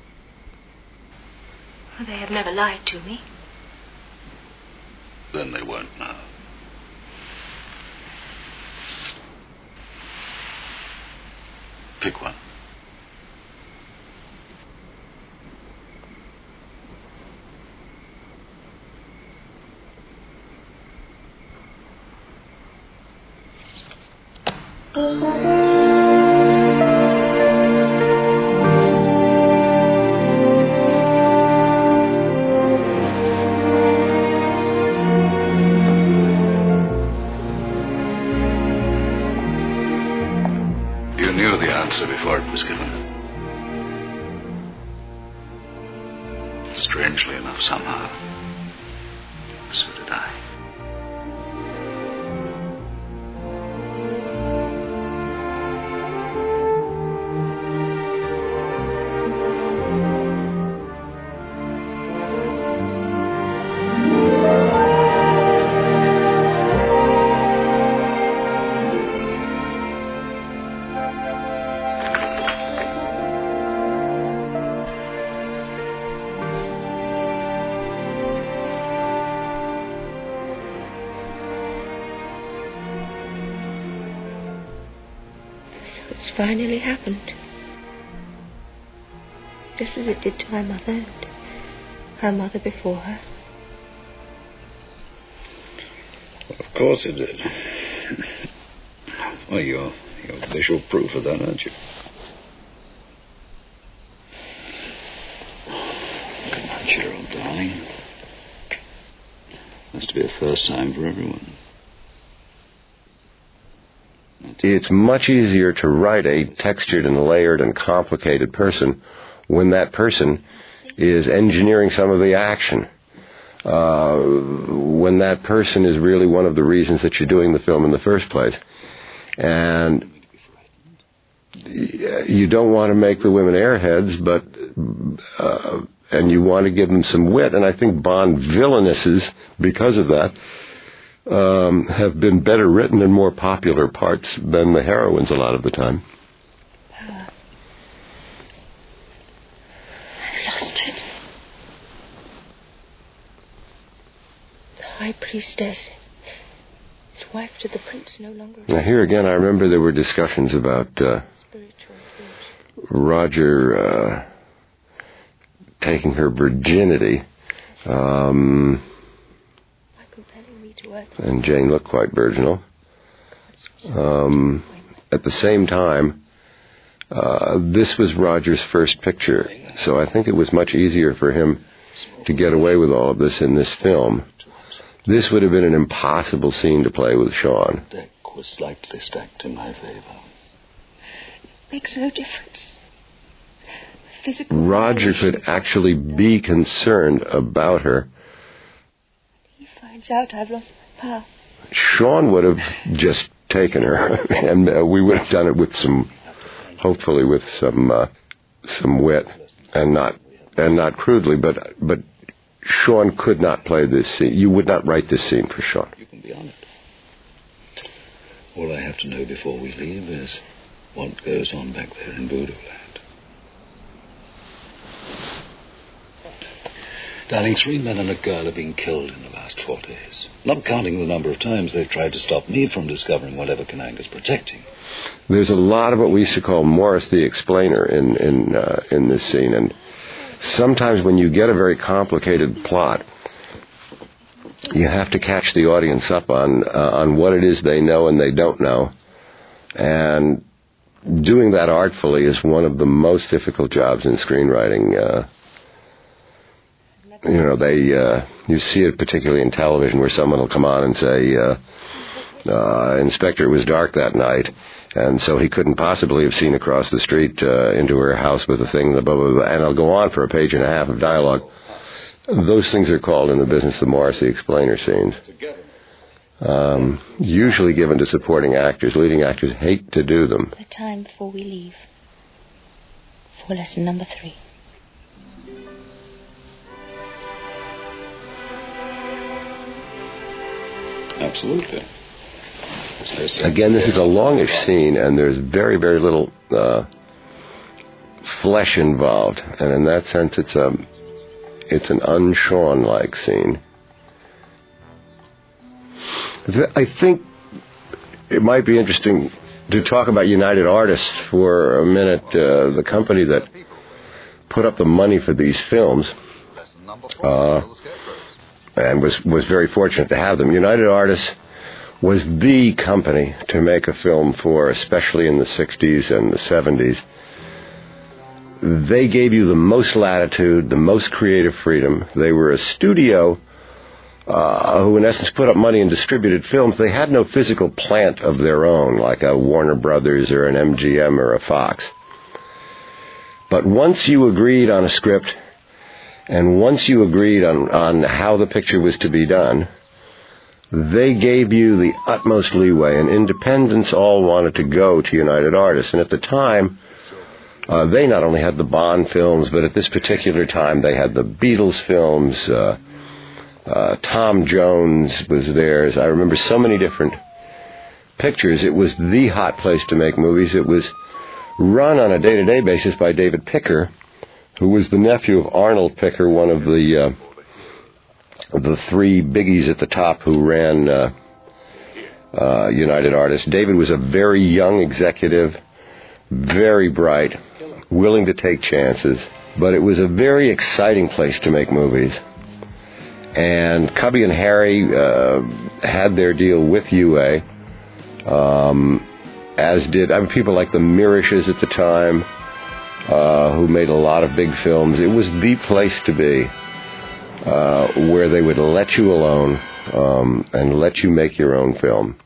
Well, they have never lied to me. Then they won't now. Pick one. before it was given. Strangely enough, somehow, so did I. It's finally happened. Just as it did to my mother and her mother before her. Well, of course it did. Well, you're, you're visual proof of that, aren't you? Come on, cheer up, darling. Must be a first time for everyone. It's much easier to write a textured and layered and complicated person when that person is engineering some of the action. Uh, when that person is really one of the reasons that you're doing the film in the first place. And you don't want to make the women airheads, but uh, and you want to give them some wit. And I think Bond villainesses, because of that, Um, have been better written and more popular parts than the heroines a lot of the time. Power. I've lost it. The High Priestess, his wife to the prince, no longer... Now here again, I remember there were discussions about uh, Roger uh, taking her virginity. Um... And Jane looked quite virginal. Um, at the same time, uh, this was Roger's first picture, so I think it was much easier for him to get away with all of this in this film. This would have been an impossible scene to play with Sean. The deck was slightly stacked in my favor. It makes no difference. Physical Roger could actually be concerned about her. Finds out I've lost my power. Sean would have just taken her, and uh, we would have done it with some, hopefully with some, uh, some wit, and not, and not crudely. But, but Sean could not play this scene. You would not write this scene for Sean. You can be on it. All I have to know before we leave is what goes on back there in Voodoo Land. Darling, three men and a girl have been killed in the last four days. Not counting the number of times they've tried to stop me from discovering whatever Kananga's protecting. There's a lot of what we used to call Morris the Explainer in in uh, in this scene, and sometimes when you get a very complicated plot, you have to catch the audience up on uh, on what it is they know and they don't know, and doing that artfully is one of the most difficult jobs in screenwriting. Uh, You know, they, uh, you see it particularly in television where someone will come on and say, uh, uh, Inspector, it was dark that night, and so he couldn't possibly have seen across the street uh, into her house with a thing, blah, blah, blah, and I'll go on for a page and a half of dialogue. Those things are called in the business the Morris the Explainer scenes. Um, usually given to supporting actors. Leading actors hate to do them. The time before we leave. For lesson number three. Absolutely. Again, this is a longish scene, and there's very, very little uh, flesh involved, and in that sense, it's a, it's an un-Sean-like scene. I think it might be interesting to talk about United Artists for a minute. Uh, the company that put up the money for these films. Uh, and was, was very fortunate to have them. United Artists was the company to make a film for, especially in the sixties and the seventies. They gave you the most latitude, the most creative freedom. They were a studio uh, who, in essence, put up money and distributed films. They had no physical plant of their own, like a Warner Brothers or an M G M or a Fox. But once you agreed on a script, and once you agreed on, on how the picture was to be done, they gave you the utmost leeway, and independents all wanted to go to United Artists. And at the time, uh, they not only had the Bond films, but at this particular time they had the Beatles films. Uh, uh, Tom Jones was theirs. I remember so many different pictures. It was the hot place to make movies. It was run on a day-to-day basis by David Picker, who was the nephew of Arnold Picker, one of the... Uh, the three biggies at the top who ran uh, uh, United Artists. David was a very young executive, very bright, willing to take chances, but it was a very exciting place to make movies. And Cubby and Harry uh, had their deal with U A, um, as did I mean, people like the Mirishes at the time, uh, who made a lot of big films. It was the place to be. Uh, where they would let you alone um, and let you make your own film.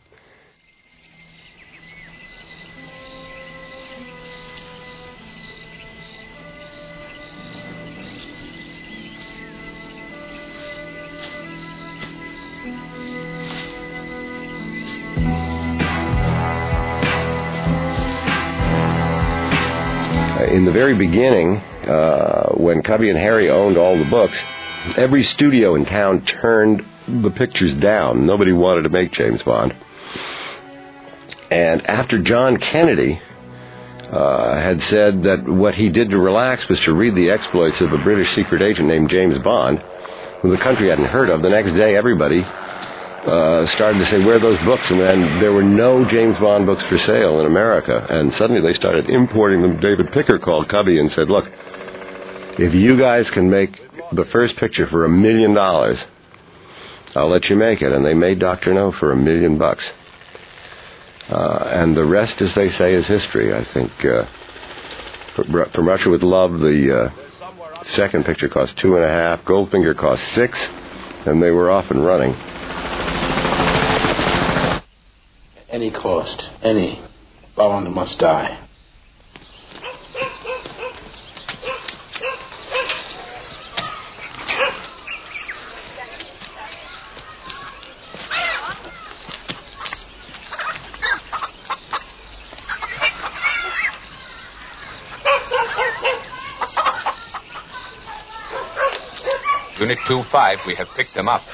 In the very beginning, uh, when Cubby and Harry owned all the books, every studio in town turned the pictures down. Nobody wanted to make James Bond. And after John Kennedy uh, had said that what he did to relax was to read the exploits of a British secret agent named James Bond, who the country hadn't heard of, the next day everybody uh, started to say, where are those books? And then there were no James Bond books for sale in America. And suddenly they started importing them. David Picker called Cubby and said, look, if you guys can make the first picture for a million dollars, I'll let you make it. And they made Doctor No for a million bucks. Uh, and the rest, as they say, is history. I think uh, From Russia with Love, the uh, second picture cost two and a half. Goldfinger cost six, and they were off and running. At any cost, any, Bond must die. Unit two five, we have picked them up.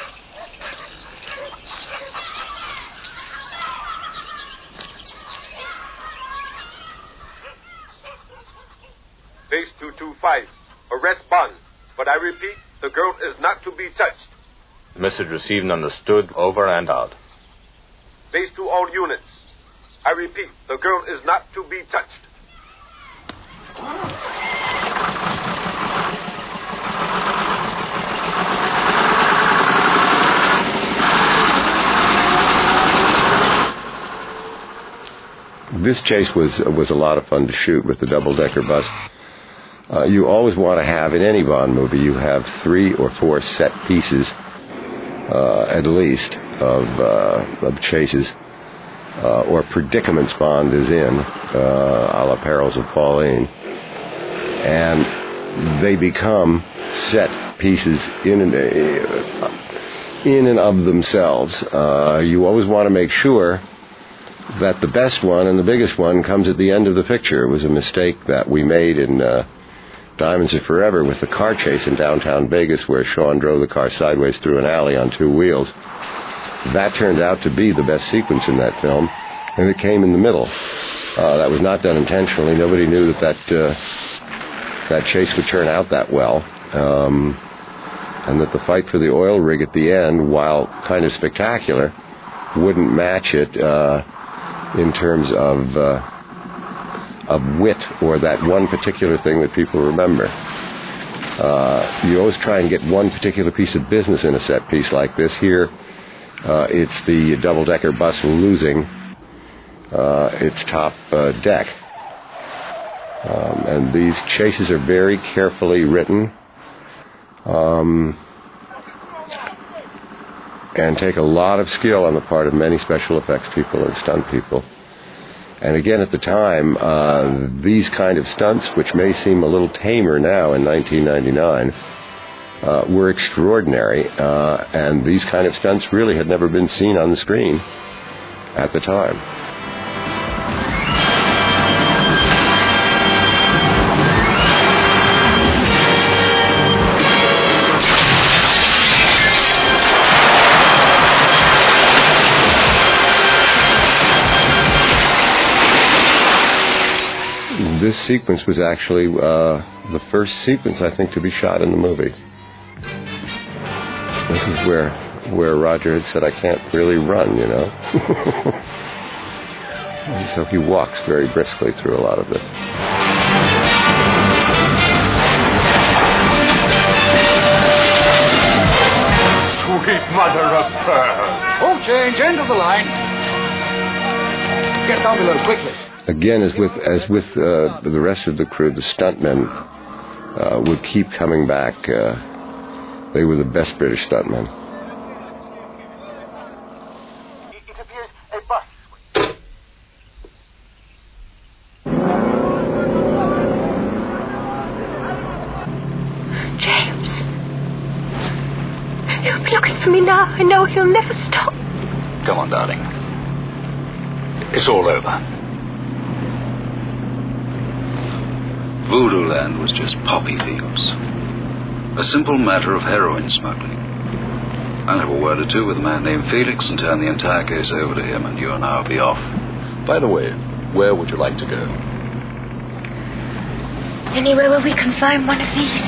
Base two two five, arrest Bond. But I repeat, the girl is not to be touched. Message received and understood. Over and out. Base to all units. I repeat, the girl is not to be touched. This chase was was a lot of fun to shoot with the double-decker bus. Uh, you always want to have, in any Bond movie, you have three or four set pieces, uh, at least, of, uh, of chases, uh, or predicaments Bond is in, uh, a la Perils of Pauline. And they become set pieces in and, uh, in and of themselves. Uh, you always want to make sure that the best one and the biggest one comes at the end of the picture. It was a mistake that we made in uh, Diamonds Are Forever with the car chase in downtown Vegas, where Sean drove the car sideways through an alley on two wheels. That turned out to be the best sequence in that film, and it came in the middle. Uh, that was not done intentionally. Nobody knew that that, uh, that chase would turn out that well, um, and that the fight for the oil rig at the end, while kind of spectacular, wouldn't match it uh, in terms of uh, of wit, or that one particular thing that people remember. Uh, you always try and get one particular piece of business in a set piece like this. Here, uh, it's the double-decker bus losing uh, its top uh, deck. Um, and these chases are very carefully written, um, and take a lot of skill on the part of many special effects people and stunt people. And again, at the time, uh, these kind of stunts, which may seem a little tamer now in nineteen ninety-nine, uh, were extraordinary. Uh, and these kind of stunts really had never been seen on the screen at the time. This sequence was actually uh, the first sequence, I think, to be shot in the movie. This is where where Roger had said, I can't really run, you know. And so he walks very briskly through a lot of this. Sweet mother of pearl. Won't change, end of the line. Get down below quickly. Again, as with as with uh, the rest of the crew, the stuntmen uh, would keep coming back. Uh, they were the best British stuntmen. It appears a bus. James. He'll be looking for me now. I know he'll never stop. Come on, darling. It's all over. Voodoo Land was just poppy fields. A simple matter of heroin smuggling. I'll have a word or two with a man named Felix and turn the entire case over to him, and you and I will be off. By the way, where would you like to go? Anywhere where we can find one of these.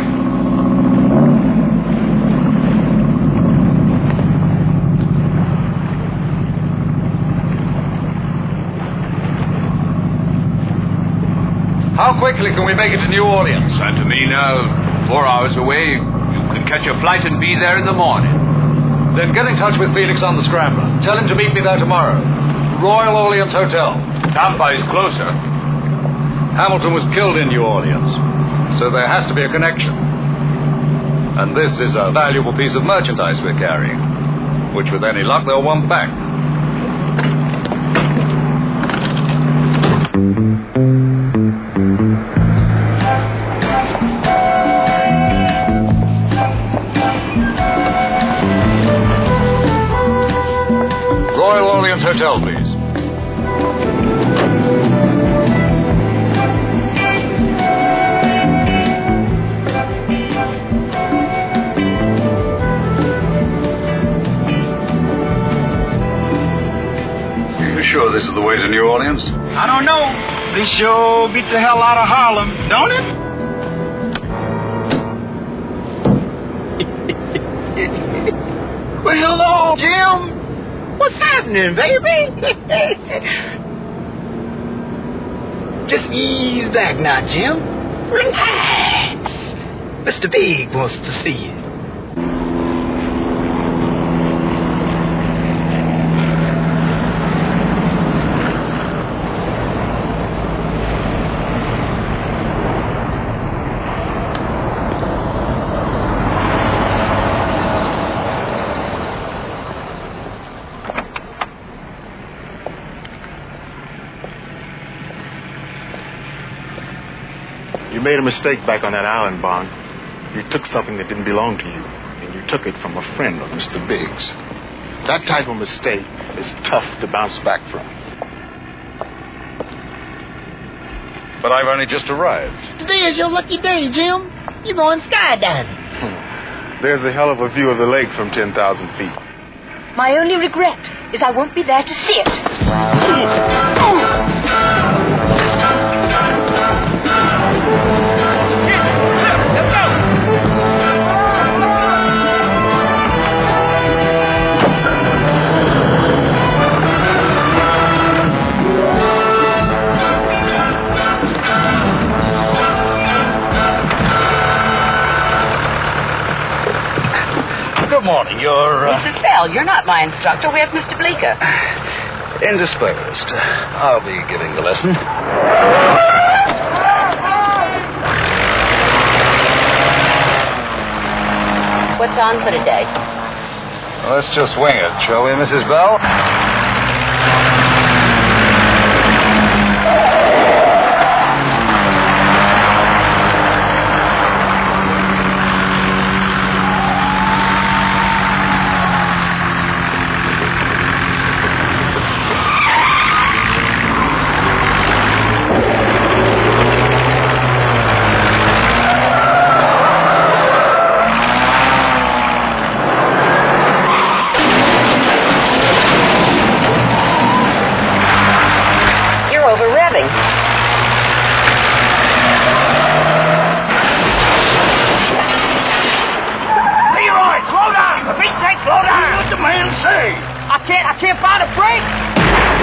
How quickly can we make it to New Orleans? Santomina, four hours away. You can catch a flight and be there in the morning. Then get in touch with Felix on the Scrambler. Tell him to meet me there tomorrow. Royal Orleans Hotel. Tampa is closer. Hamilton was killed in New Orleans, so there has to be a connection. And this is a valuable piece of merchandise we're carrying, which with any luck they'll want back. Royal Orleans Hotel, please. You sure this is the way to New Orleans? I don't know. This sure beats the hell out of Harlem, don't it? Well, hello, Jim. What's happening, baby? Just ease back now, Jim. Relax. Mister Big wants to see you. You made a mistake back on that island, Bond. You took something that didn't belong to you, and you took it from a friend of Mister Biggs. That type of mistake is tough to bounce back from. But I've only just arrived. Today is your lucky day, Jim. You're going skydiving. There's a hell of a view of the lake from ten thousand feet. My only regret is I won't be there to see it. Good morning. You're, uh... Missus Bell, you're not my instructor. Where's Mister Bleeker? indisposed. I'll be giving the lesson. What's on for today? Let's just wing it, shall we, Missus Bell? Pete, take slow down. What the man say? I can't, I can't find a brake.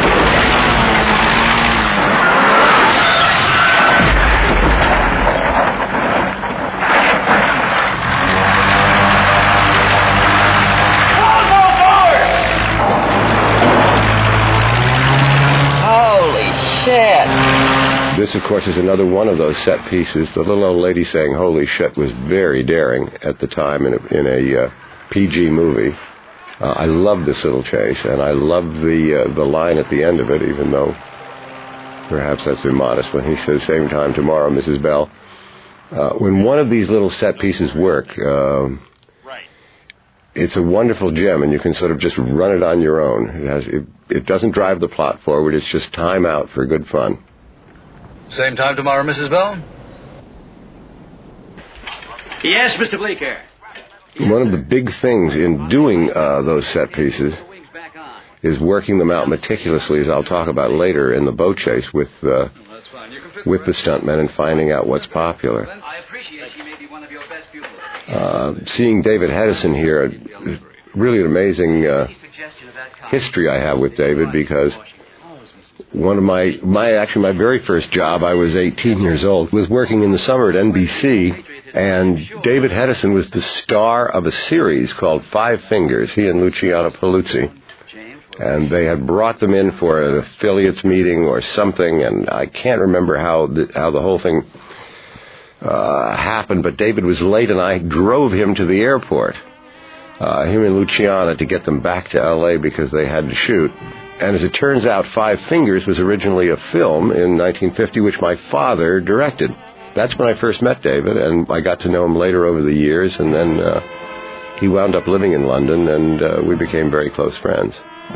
This, of course, is another one of those set pieces. The little old lady saying "holy shit" was very daring at the time in a, in a uh, P G movie. Uh, I love this little chase, and I love the uh, the line at the end of it, even though perhaps that's immodest when he says, "Same time tomorrow, Missus Bell." Uh, when one of these little set pieces work, uh, it's a wonderful gem, and you can sort of just run it on your own. It has it, it doesn't drive the plot forward. It's just time out for good fun. Same time tomorrow, Missus Bell? Yes, Mister Bleeker. One of the big things in doing uh, those set pieces is working them out meticulously, as I'll talk about later in the boat chase with uh, with the stuntmen and finding out what's popular. Uh, seeing David Hedison here, really an amazing uh, history I have with David, because one of my, my, actually my very first job, I was eighteen years old, was working in the summer at N B C, and David Hedison was the star of a series called Five Fingers, he and Luciano Paluzzi. And they had brought them in for an affiliates meeting or something, and I can't remember how the, how the whole thing uh, happened, but David was late, and I drove him to the airport, uh, him and Luciano, to get them back to L A because they had to shoot. And as it turns out, Five Fingers was originally a film in nineteen fifty, which my father directed. That's when I first met David, and I got to know him later over the years, and then uh, he wound up living in London, and uh, we became very close friends.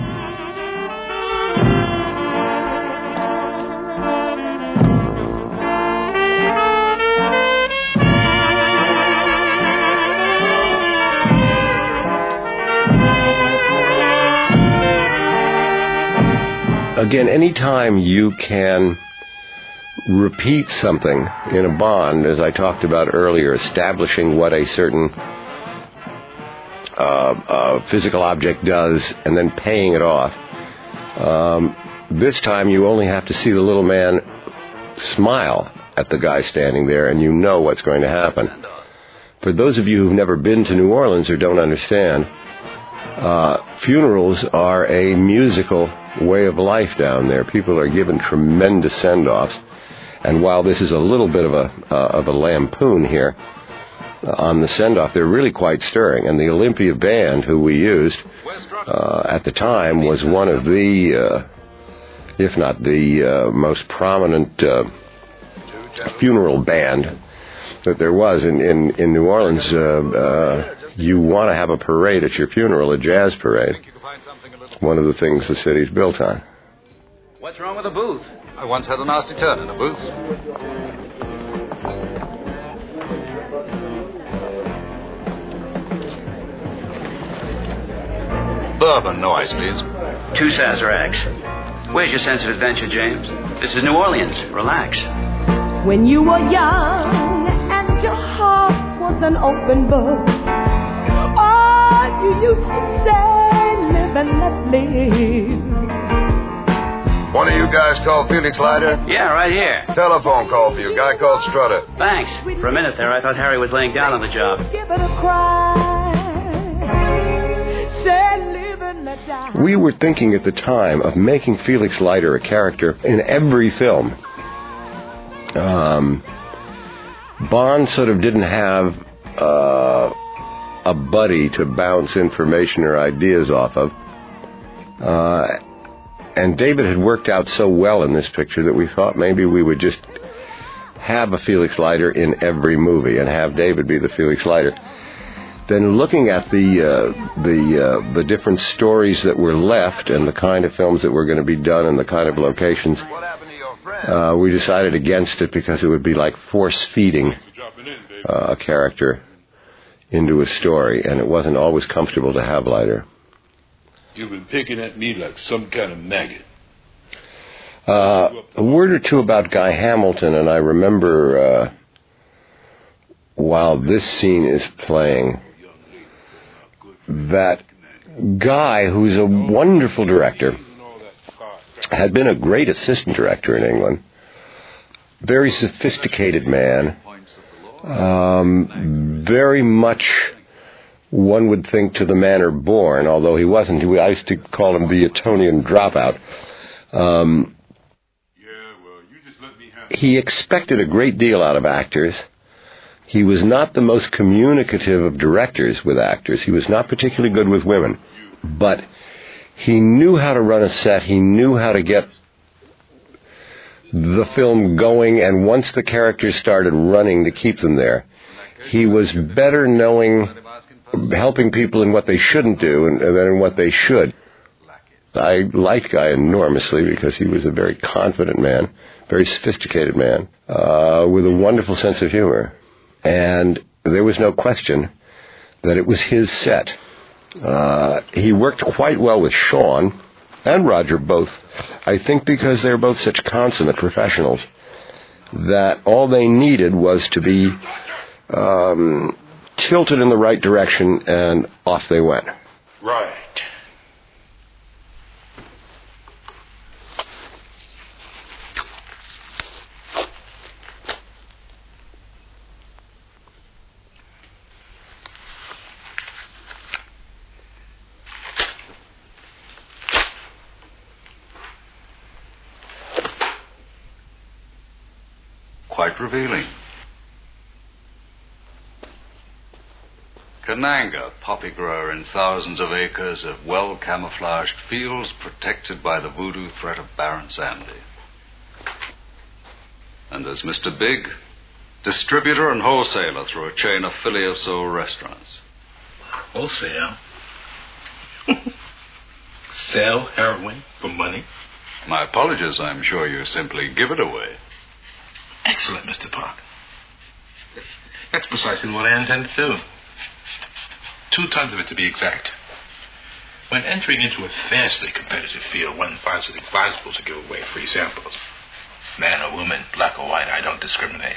Again, anytime you can repeat something in a Bond, as I talked about earlier, establishing what a certain uh, uh, physical object does and then paying it off, um, this time you only have to see the little man smile at the guy standing there and you know what's going to happen. For those of you who've never been to New Orleans or don't understand, uh, funerals are a musical way of life down there. People are given tremendous send-offs, and while this is a little bit of a uh, of a lampoon here uh, on the send-off, they're really quite stirring. And the Olympia Band, who we used uh, at the time, was one of the, uh, if not the uh, most prominent uh, funeral band that there was in in, in New Orleans. Uh, uh, you want to have a parade at your funeral, a jazz parade. One of the things the city's built on. What's wrong with the booth? I once had a nasty turn in a booth. Bourbon, no ice, please. Two Sazeracs. Where's your sense of adventure, James? This is New Orleans. Relax. When you were young and your heart was an open book, all you used to say, live and let live. One of you guys called Felix Leiter? Yeah, right here. Telephone call for you. Guy called Strutter. Thanks. For a minute there, I thought Harry was laying down on the job. Give it a cry. Say, live and let die. We were thinking at the time of making Felix Leiter a character in every film. Um, Bond sort of didn't have uh, a buddy to bounce information or ideas off of. Uh, and David had worked out so well in this picture that we thought maybe we would just have a Felix Leiter in every movie and have David be the Felix Leiter. Then looking at the uh, the uh, the different stories that were left and the kind of films that were going to be done and the kind of locations, uh, we decided against it because it would be like force-feeding uh, a character into a story, and it wasn't always comfortable to have Leiter. You've been picking at me like some kind of maggot. Uh, a word or two about Guy Hamilton, and I remember uh, while this scene is playing, that Guy, who's a wonderful director, had been a great assistant director in England, very sophisticated man, um, very much, one would think, to the manner born, although he wasn't. I used to call him the Etonian dropout. Um, he expected a great deal out of actors. He was not the most communicative of directors with actors. He was not particularly good with women. But he knew how to run a set. He knew how to get the film going. And once the characters started running, to keep them there. He was better knowing, helping people in what they shouldn't do and, and then in what they should. I liked Guy enormously because he was a very confident man, very sophisticated man, uh, with a wonderful sense of humor. And there was no question that it was his set. Uh, he worked quite well with Sean and Roger both, I think because they're both such consummate professionals, that all they needed was to be um, tilted in the right direction, and off they went. Right. Quite revealing. Kananga, poppy grower in thousands of acres of well-camouflaged fields protected by the voodoo threat of Baron Samedi. And there's Mister Big, distributor and wholesaler through a chain of Philly of Soul restaurants. Wholesale? Sell heroin for money? My apologies, I'm sure you simply give it away. Excellent, Mister Park. That's precisely what I intend to do. Two tons of it, to be exact. When entering into a vastly competitive field, one finds it advisable to give away free samples. Man or woman, black or white, I don't discriminate.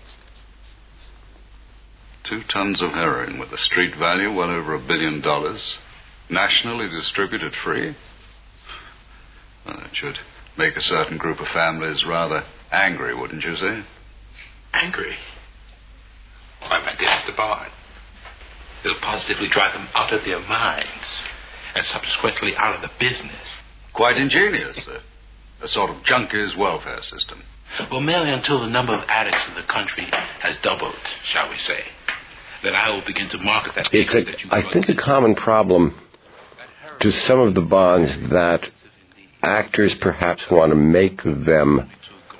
Two tons of heroin with a street value well over a billion dollars, nationally distributed free? Well, that should make a certain group of families rather angry, wouldn't you say? Angry? Why, my dear Mister Bard, it'll positively drive them out of their minds and subsequently out of the business. Quite ingenious, sir. A sort of junkie's welfare system. Well, merely until the number of addicts in the country has doubled, shall we say. Then I will begin to market that. It's a, that you I think a common problem to some of the bonds that actors perhaps want to make them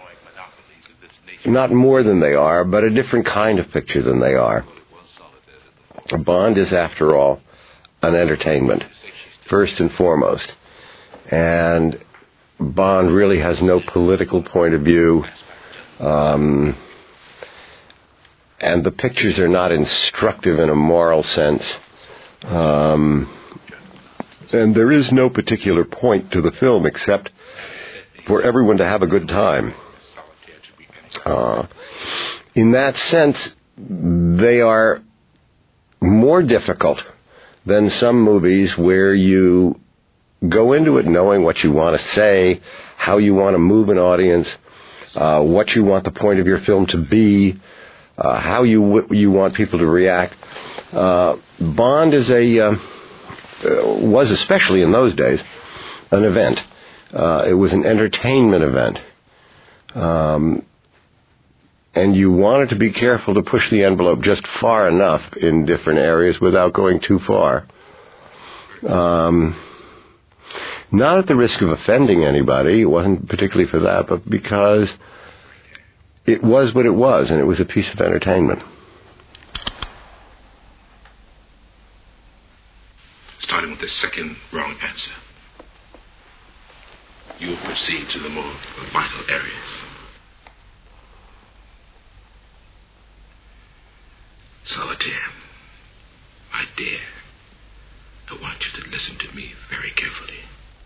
not more than they are, but a different kind of picture than they are. A Bond is, after all, an entertainment, first and foremost. And Bond really has no political point of view. Um, and the pictures are not instructive in a moral sense. Um, and there is no particular point to the film except for everyone to have a good time. Uh, in that sense, they are more difficult than some movies where you go into it knowing what you want to say, how you want to move an audience, uh, what you want the point of your film to be, uh, how you w- you want people to react. Uh, Bond is a uh, was, especially in those days, an event. Uh, it was an entertainment event. Um, and you wanted to be careful to push the envelope just far enough in different areas without going too far. Um, not at the risk of offending anybody. It wasn't particularly for that, but because it was what it was, and it was a piece of entertainment. Starting with the second wrong answer, you will proceed to the more vital areas. Solitaire, my dear, I want you to listen to me very carefully.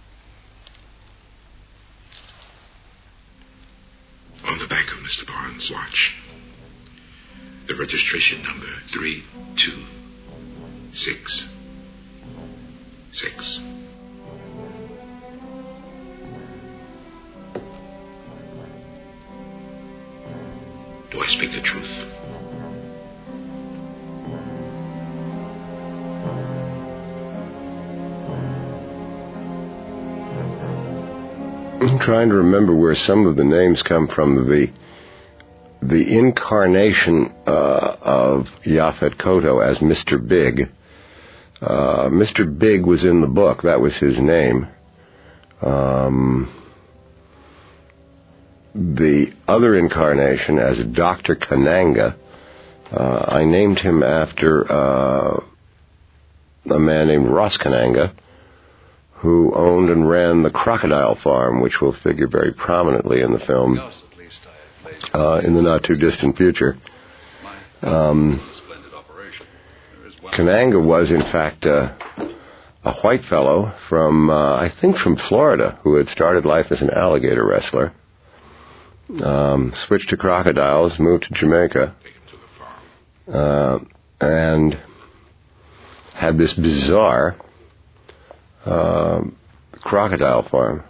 On the back of Mister Barnes' watch, the registration number three two six Six. Do I speak the truth? I'm trying to remember where some of the names come from. The the incarnation uh, of Yaphet Kotto as Mister Big. Uh, Mister Big was in the book. That was his name. Um, the other incarnation as Doctor Kananga, uh, I named him after uh, a man named Ross Kananga, who owned and ran the Crocodile Farm, which will figure very prominently in the film uh, in the not-too-distant future. Um, Kananga was, in fact, uh, a white fellow from, uh, I think from Florida, who had started life as an alligator wrestler, um, switched to crocodiles, moved to Jamaica, uh, and had this bizarre uh, crocodile farm.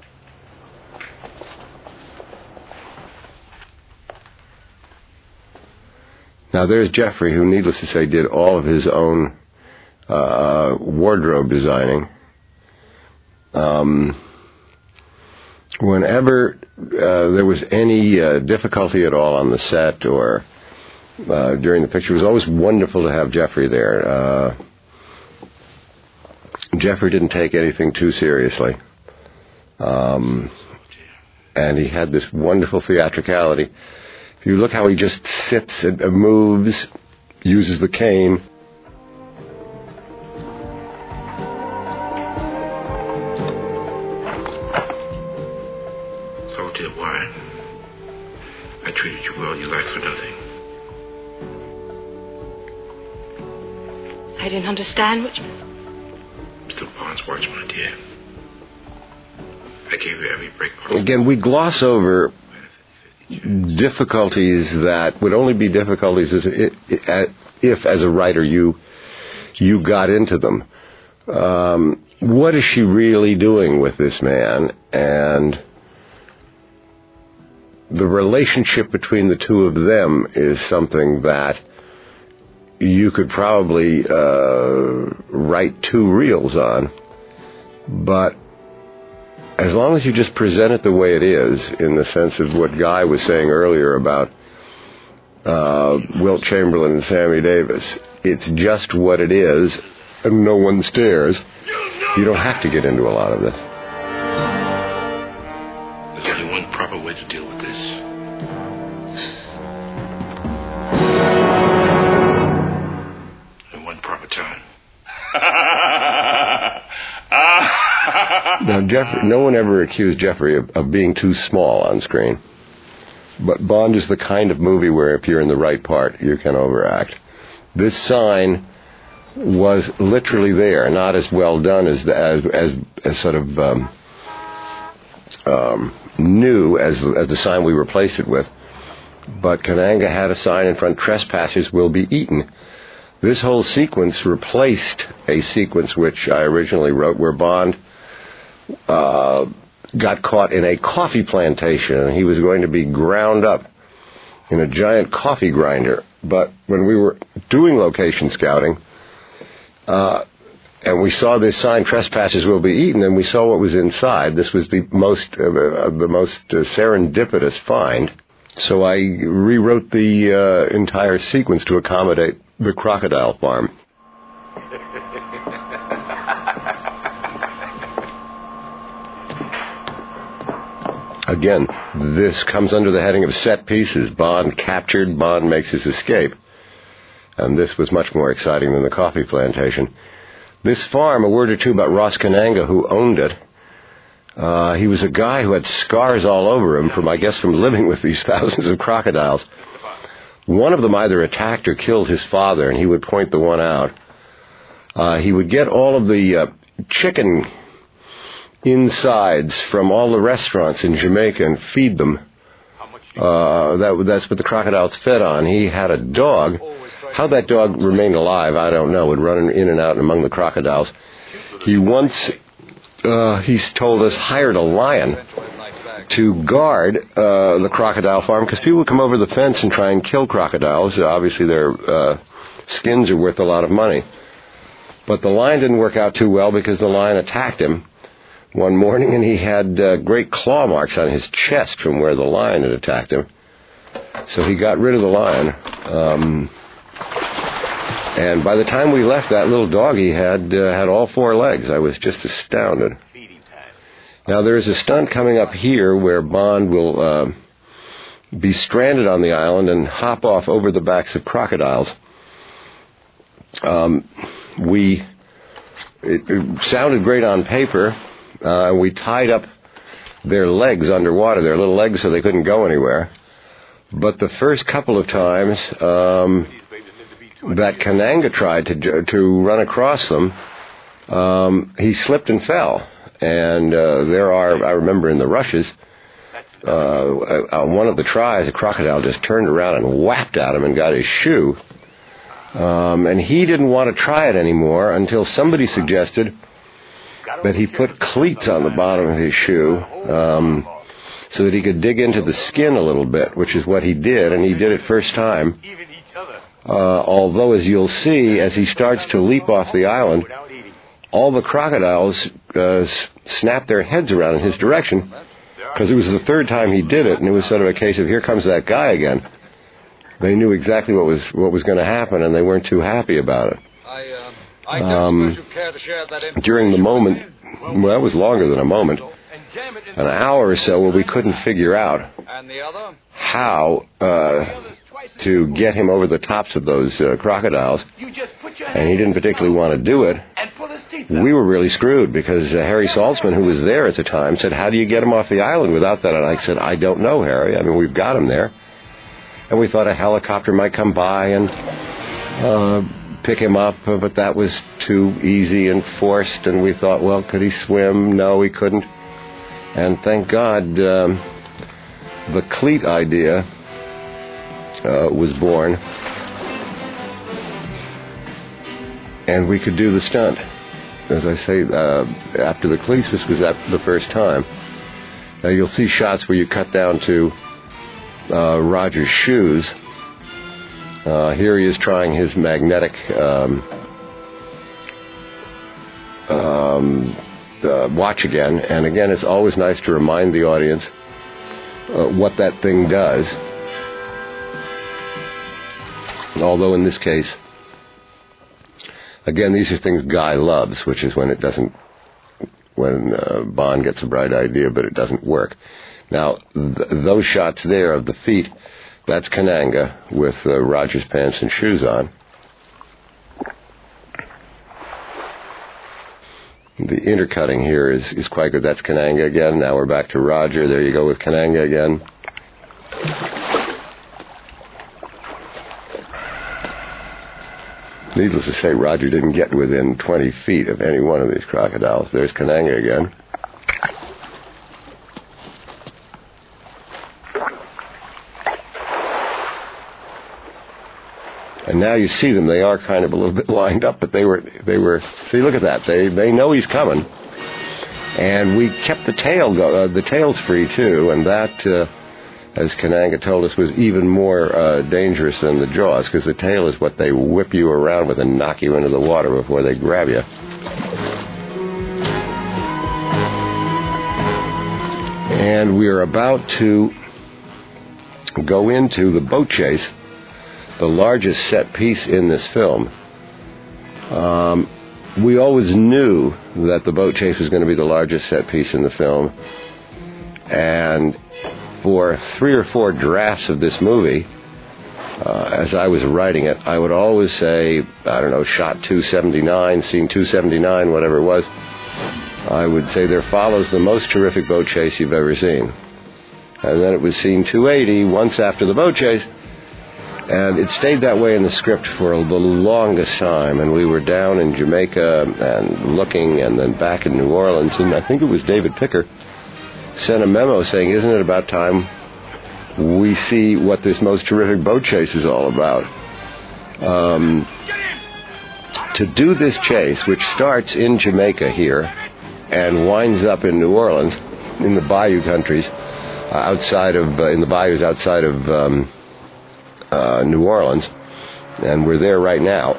Now there's Jeffrey, who, needless to say, did all of his own uh, wardrobe designing. Um, whenever uh, there was any uh, difficulty at all on the set or uh, during the picture, it was always wonderful to have Jeffrey there. Uh, Jeffrey didn't take anything too seriously. Um, and he had this wonderful theatricality. If you look how he just sits and moves, uses the cane. Salty of wine. I treated you well, you lied for nothing. I didn't understand what you... Mister Bond's watch, my dear. I gave you every break. Again, we gloss over difficulties that would only be difficulties as if, as a writer, you you got into them. Um, what is she really doing with this man? And the relationship between the two of them is something that you could probably uh, write two reels on. But as long as you just present it the way it is, in the sense of what Guy was saying earlier about uh, Wilt Chamberlain and Sammy Davis, it's just what it is, and no one stares. You don't have to get into a lot of this. There's only one proper way to deal with this. And one proper time. Now, Jeffrey, no one ever accused Jeffrey of, of being too small on screen. But Bond is the kind of movie where if you're in the right part, you can overact. This sign was literally there, not as well done as the, as, as as sort of um, um, new as as the sign we replaced it with. But Kananga had a sign in front: "Trespassers will be eaten." This whole sequence replaced a sequence which I originally wrote, where Bond uh, got caught in a coffee plantation, and he was going to be ground up in a giant coffee grinder. But when we were doing location scouting, uh, and we saw this sign, "Trespassers will be eaten," and we saw what was inside. This was the most uh, uh, the most uh, serendipitous find. So I rewrote the uh, entire sequence to accommodate the crocodile farm. Again, this comes under the heading of set pieces. Bond captured, Bond makes his escape. And this was much more exciting than the coffee plantation. This farm, a word or two about Ross Kananga, who owned it. Uh, he was a guy who had scars all over him from, I guess, from living with these thousands of crocodiles. One of them either attacked or killed his father, and he would point the one out. Uh, he would get all of the uh, chicken insides from all the restaurants in Jamaica and feed them. Uh, that, that's what the crocodiles fed on. He had a dog How that dog remained alive, I don't know. Would run in and out among the crocodiles. He once, uh, he's told us, hired a lion to guard uh, the crocodile farm because people would come over the fence and try and kill crocodiles. Obviously, their uh, skins are worth a lot of money. But the lion didn't work out too well because the lion attacked him one morning, and he had uh, great claw marks on his chest from where the lion had attacked him. So he got rid of the lion. Um, and by the time we left, that little doggy had uh, had all four legs. I was just astounded. Now, there is a stunt coming up here where Bond will uh, be stranded on the island and hop off over the backs of crocodiles. Um, we, it, it sounded great on paper. Uh, we tied up their legs underwater, their little legs, so they couldn't go anywhere. But the first couple of times um, that Kananga tried to to run across them, um, he slipped and fell. And uh, there are, I remember in the rushes, uh, on one of the tries, a crocodile just turned around and whacked at him and got his shoe. Um, and he didn't want to try it anymore until somebody suggested that he put cleats on the bottom of his shoe um, so that he could dig into the skin a little bit, which is what he did, and he did it first time. Uh, although, as you'll see, as he starts to leap off the island, all the crocodiles uh, snapped their heads around in his direction because it was the third time he did it, and it was sort of a case of, here comes that guy again. They knew exactly what was what was going to happen, and they weren't too happy about it. Um, during the moment, well, that was longer than a moment, an hour or so where we couldn't figure out how uh, to get him over the tops of those uh, crocodiles, and he didn't particularly want to do it. We were really screwed because uh, Harry Saltzman, who was there at the time, said, how do you get him off the island without that? And I said, I don't know, Harry. I mean, we've got him there. And we thought a helicopter might come by and uh, pick him up, but that was too easy and forced, and we thought, well, could he swim? No, he couldn't. And thank God um, the cleat idea uh, was born, and we could do the stunt. As I say, uh, after the cleats, this was after the first time. Now you'll see shots where you cut down to uh, Roger's shoes. Uh, here he is trying his magnetic um, um, uh, watch again. And again, it's always nice to remind the audience uh, what that thing does. Although in this case, again, these are things Guy loves, which is when it doesn't, when uh, Bond gets a bright idea, but it doesn't work. Now, th- those shots there of the feet, that's Kananga with uh, Roger's pants and shoes on. The intercutting here is, is quite good. That's Kananga again. Now we're back to Roger. There you go with Kananga again. Needless to say, Roger didn't get within twenty feet of any one of these crocodiles. There's Kananga again. And now you see them. They are kind of a little bit lined up, but they were, they were, see, look at that. They they know he's coming. And we kept the tail, go, uh, the tails free, too, and that, uh, as Kananga told us, was even more uh, dangerous than the jaws, because the tail is what they whip you around with and knock you into the water before they grab you. And we are about to go into the boat chase, the largest set piece in this film. Um, we always knew that the boat chase was going to be the largest set piece in the film, and for three or four drafts of this movie, uh, as I was writing it, I would always say, I don't know, shot two seventy-nine, scene two seventy-nine, whatever it was, I would say there follows the most terrific boat chase you've ever seen. And then it was scene two eighty, once after the boat chase, and it stayed that way in the script for the longest time, and we were down in Jamaica and looking, and then back in New Orleans, and I think it was David Picker sent a memo saying, isn't it about time we see what this most terrific boat chase is all about? Um, to do this chase, which starts in Jamaica here and winds up in New Orleans, in the Bayou countries, uh, outside of, uh, in the bayous outside of um, uh, New Orleans, and we're there right now.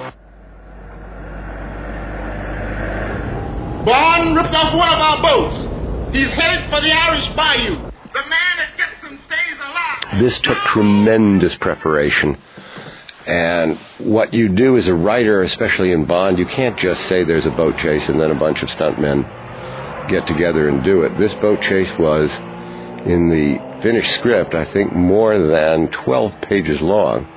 Bond ripped off one of our boats. He's headed for the Irish Bayou. The man that gets him stays alive. This took tremendous preparation. And what you do as a writer, especially in Bond, you can't just say there's a boat chase and then a bunch of stuntmen get together and do it. This boat chase was, in the finished script, I think more than twelve pages long.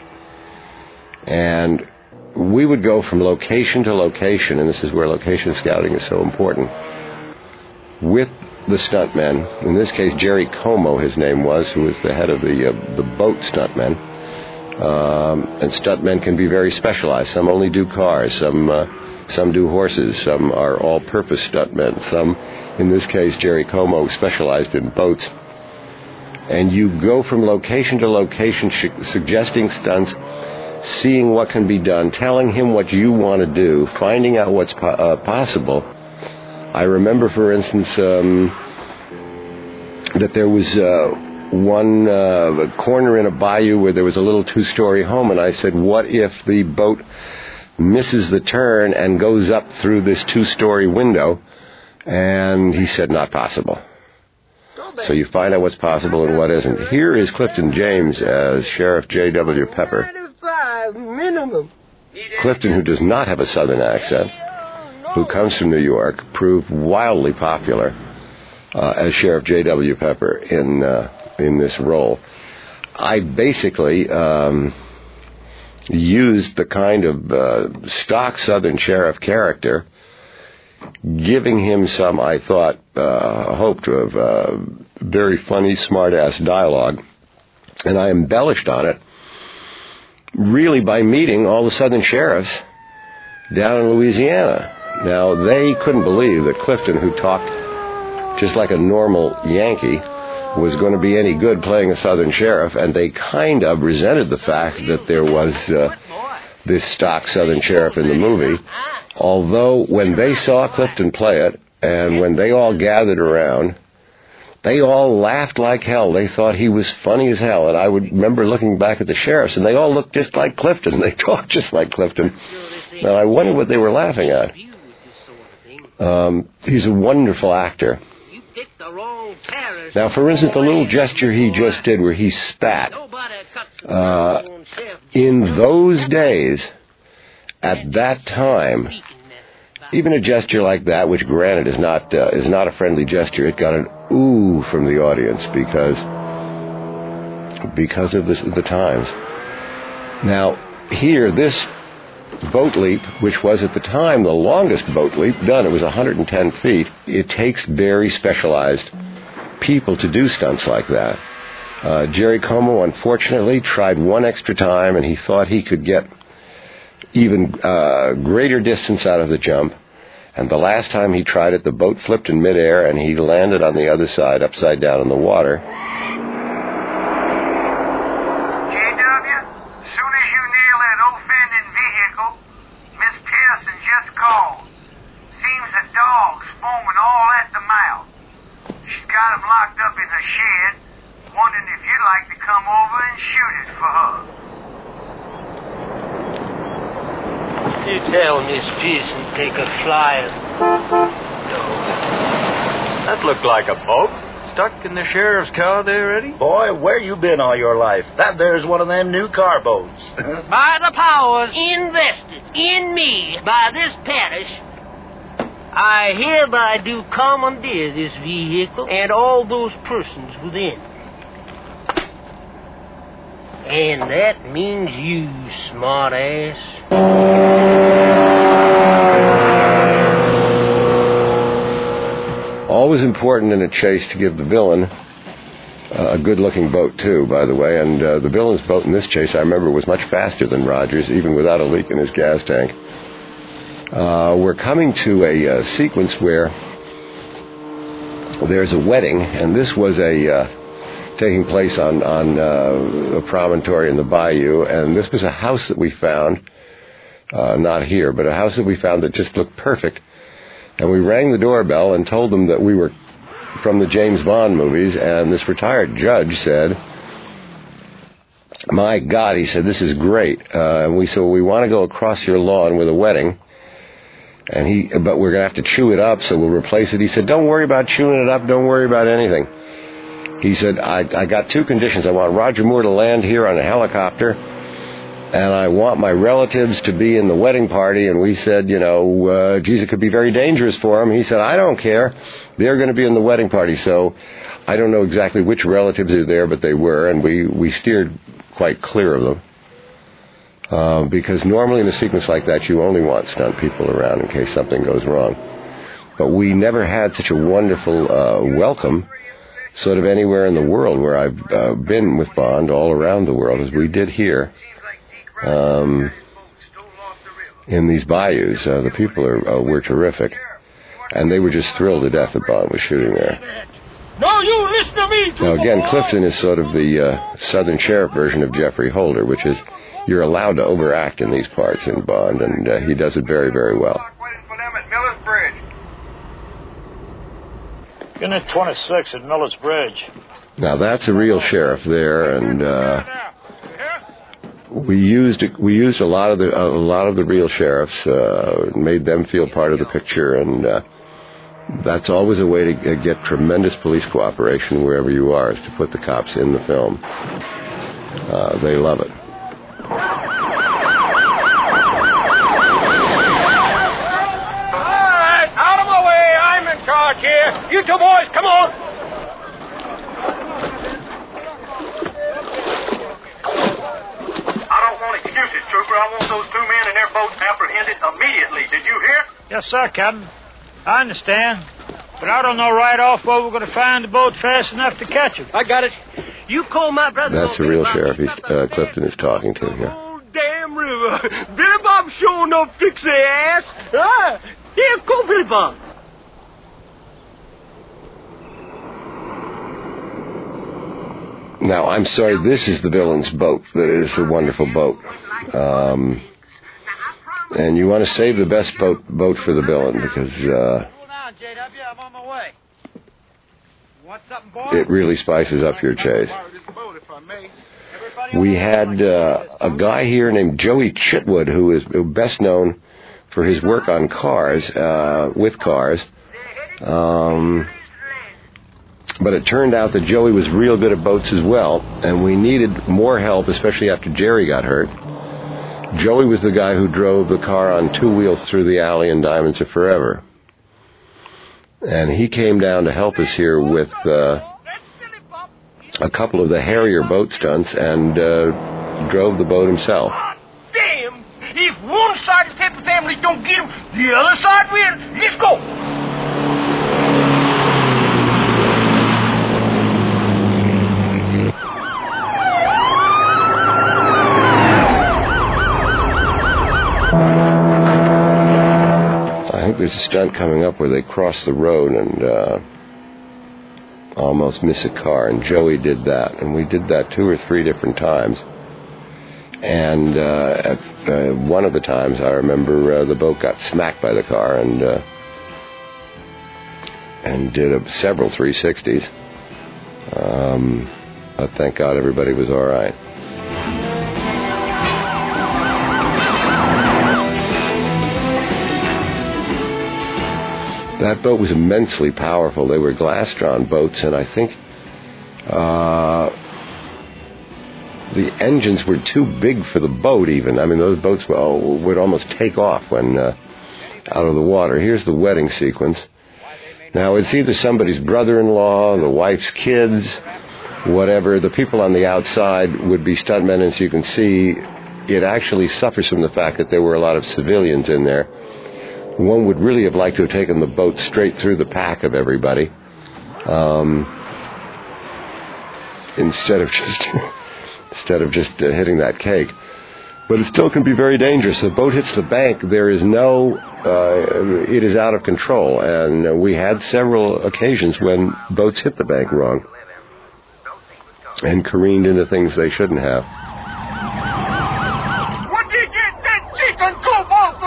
And we would go from location to location, and this is where location scouting is so important, with the stuntmen. In this case, Jerry Como, his name was, who was the head of the uh, the boat stuntmen. Um, and stuntmen can be very specialized. Some only do cars. Some uh, some do horses. Some are all-purpose stuntmen. Some, in this case, Jerry Como, specialized in boats. And you go from location to location, sh- suggesting stunts, seeing what can be done, telling him what you want to do, finding out what's po- uh, possible. I remember, for instance, um, that there was uh, one uh, corner in a bayou where there was a little two-story home, and I said, what if the boat misses the turn and goes up through this two-story window? And he said, not possible. So you find out what's possible and what isn't. Here is Clifton James as Sheriff J W Pepper. Minimum. Clifton, who does not have a southern accent, who comes from New York, proved wildly popular uh, as Sheriff J W Pepper in uh, in this role. I basically um, used the kind of uh, stock Southern sheriff character, giving him some, I thought, uh, hoped of uh, very funny, smart-ass dialogue, and I embellished on it really by meeting all the Southern sheriffs down in Louisiana. Now, they couldn't believe that Clifton, who talked just like a normal Yankee, was going to be any good playing a Southern sheriff, and they kind of resented the fact that there was uh, this stock Southern sheriff in the movie. Although when they saw Clifton play it, and when they all gathered around, they all laughed like hell. They thought he was funny as hell. And I would remember looking back at the sheriffs, and they all looked just like Clifton. They talked just like Clifton. And I wondered what they were laughing at. Um, he's a wonderful actor. Now, for instance, the little gesture he just did where he spat, uh, in those days, at that time, even a gesture like that, which granted is not uh, is not a friendly gesture, it got an ooh from the audience because because of the, the times. Now, here, this boat leap, which was at the time the longest boat leap done, it was one hundred ten feet. It takes very specialized people to do stunts like that. Uh, Jerry Como, unfortunately, tried one extra time, and he thought he could get even uh, greater distance out of the jump. And the last time he tried it, the boat flipped in midair, and he landed on the other side, upside down in the water. J W, as soon as you nail that offending vehicle, Miss Pearson just called. Seems the dog's foaming all at the mouth. She's got him locked up in the shed, wondering if you'd like to come over and shoot it for her. You tell Miss Pearson take a flyer. That looked like a boat. Stuck in the sheriff's car there, Eddie? Boy, where you been all your life? That there's one of them new car boats. By the powers invested in me by this parish, I hereby do commandeer this vehicle and all those persons within. And that means you, smart ass. Always important in a chase to give the villain uh, a good-looking boat, too, by the way. And uh, the villain's boat in this chase, I remember, was much faster than Rogers, even without a leak in his gas tank. Uh, we're coming to a uh, sequence where there's a wedding, and this was a uh, taking place on, on uh, a promontory in the bayou, and this was a house that we found, uh, not here, but a house that we found that just looked perfect. And we rang the doorbell and told them that we were from the James Bond movies, and this retired judge said, "My God," he said, "this is great." Uh, and we said, "Well, we want to go across your lawn with a wedding, and he, but we're going to have to chew it up, so we'll replace it." He said, "Don't worry about chewing it up. Don't worry about anything." He said, I, I got two conditions. I want Roger Moore to land here on a helicopter, and I want my relatives to be in the wedding party. And we said, you know, uh, geez, it could be very dangerous for them. He said, "I don't care. They're going to be in the wedding party." So I don't know exactly which relatives are there, but they were, and we, we steered quite clear of them. Uh, because normally in a sequence like that, you only want stunt people around in case something goes wrong. But we never had such a wonderful uh, welcome sort of anywhere in the world where I've uh, been with Bond, all around the world, as we did here um, in these bayous. Uh, the people are, uh, were terrific, and they were just thrilled to death that Bond was shooting there. No, you listen to me. Now, again, Clifton is sort of the uh, Southern Sheriff version of Geoffrey Holder, which is you're allowed to overact in these parts in Bond, and uh, he does it very, very well. Unit twenty-six at Miller's Bridge. Now, that's a real sheriff there, and uh, we used we used a lot of the a lot of the real sheriffs, uh, made them feel part of the picture, and uh, that's always a way to get tremendous police cooperation wherever you are, is to put the cops in the film. Uh, they love it. Here, you two boys, come on. I don't want excuses, Trooper. I want those two men in their boats apprehended immediately. Did you hear? Yes, sir, Captain. I understand. But I don't know right off where we're going to find the boat fast enough to catch them. I got it. You call my brother. That's the real sheriff he's, uh, Clifton is talking to here. Oh, damn river. Billy Bob sure enough fix their ass. Ah, here, go, Billy Bob. Now, I'm sorry, this is the villain's boat. That is a wonderful boat. Um, and you want to save the best boat boat for the villain, because uh, it really spices up your chase. We had uh, a guy here named Joey Chitwood, who is best known for his work on cars, uh, with cars. Um... But it turned out that Joey was real good at boats as well, and we needed more help, especially after Jerry got hurt. Joey was the guy who drove the car on two wheels through the alley in Diamonds Are Forever. And he came down to help us here with uh, a couple of the Harrier boat stunts and uh, drove the boat himself. Damn! If one side of the Pepper family don't get him, the other side will. Let's go! I think there's a stunt coming up where they cross the road and uh, almost miss a car, and Joey did that, and we did that two or three different times. And uh, at uh, one of the times, I remember uh, the boat got smacked by the car and uh, and did a, several three sixties. Um, but thank God everybody was all right. That boat was immensely powerful. They were glass-drawn boats, and I think uh, the engines were too big for the boat even. I mean, those boats well, would almost take off when uh, out of the water. Here's the wedding sequence. Now, it's either somebody's brother-in-law, the wife's kids, whatever. The people on the outside would be stuntmen, as you can see. It actually suffers from the fact that there were a lot of civilians in there. One would really have liked to have taken the boat straight through the pack of everybody, um, instead of just instead of just uh, hitting that cake. But it still can be very dangerous. The boat hits the bank. There is no, uh, it is out of control, and uh, we had several occasions when boats hit the bank wrong. and careened into things they shouldn't have. What did you get that chicken coop off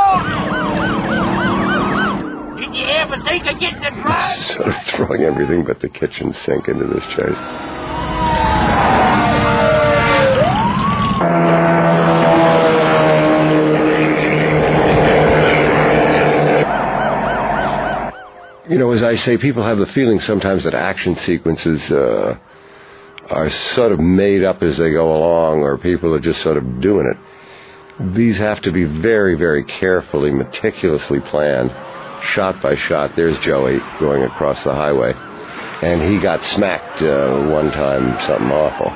the road? Did you ever think of getting it right? Sort of throwing everything but the kitchen sink into this chase. You know, as I say, people have the feeling sometimes that action sequences uh, are sort of made up as they go along, or people are just sort of doing it. These have to be very, very carefully, meticulously planned, shot by shot. There's Joey going across the highway, and he got smacked uh, one time, something awful.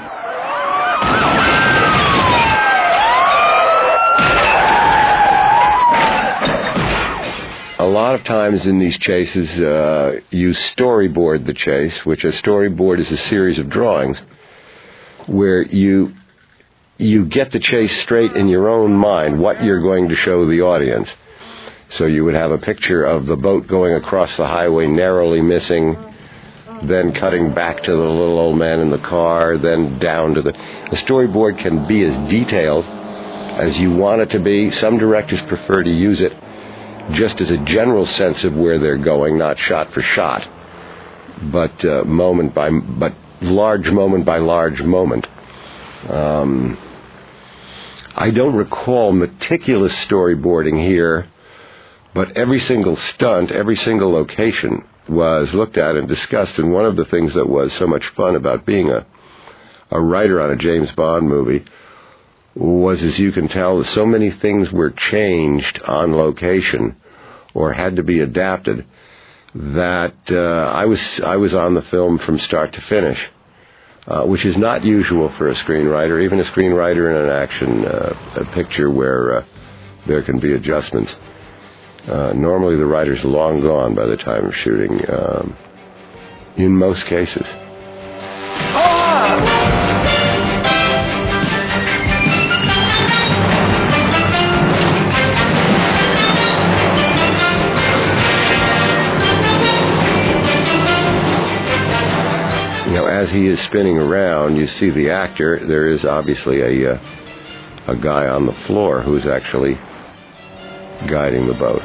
A lot of times in these chases, uh, you storyboard the chase, which a storyboard is a series of drawings where you you get the chase straight in your own mind, what you're going to show the audience. So you would have a picture of the boat going across the highway, narrowly missing, then cutting back to the little old man in the car, then down to the... The storyboard can be as detailed as you want it to be. Some directors prefer to use it just as a general sense of where they're going, not shot for shot, but uh, moment by, but large moment by large moment. Um, I don't recall meticulous storyboarding here, but every single stunt, every single location was looked at and discussed. And one of the things that was so much fun about being a a writer on a James Bond movie was, as you can tell, so many things were changed on location or had to be adapted that uh, I was I was on the film from start to finish, uh, which is not usual for a screenwriter, even a screenwriter in an action uh, a picture where uh, there can be adjustments. Uh, normally the writer's long gone by the time of shooting, um, in most cases. You know, as he is spinning around, you see the actor. There is obviously a uh, a guy on the floor who's actually guiding the boat.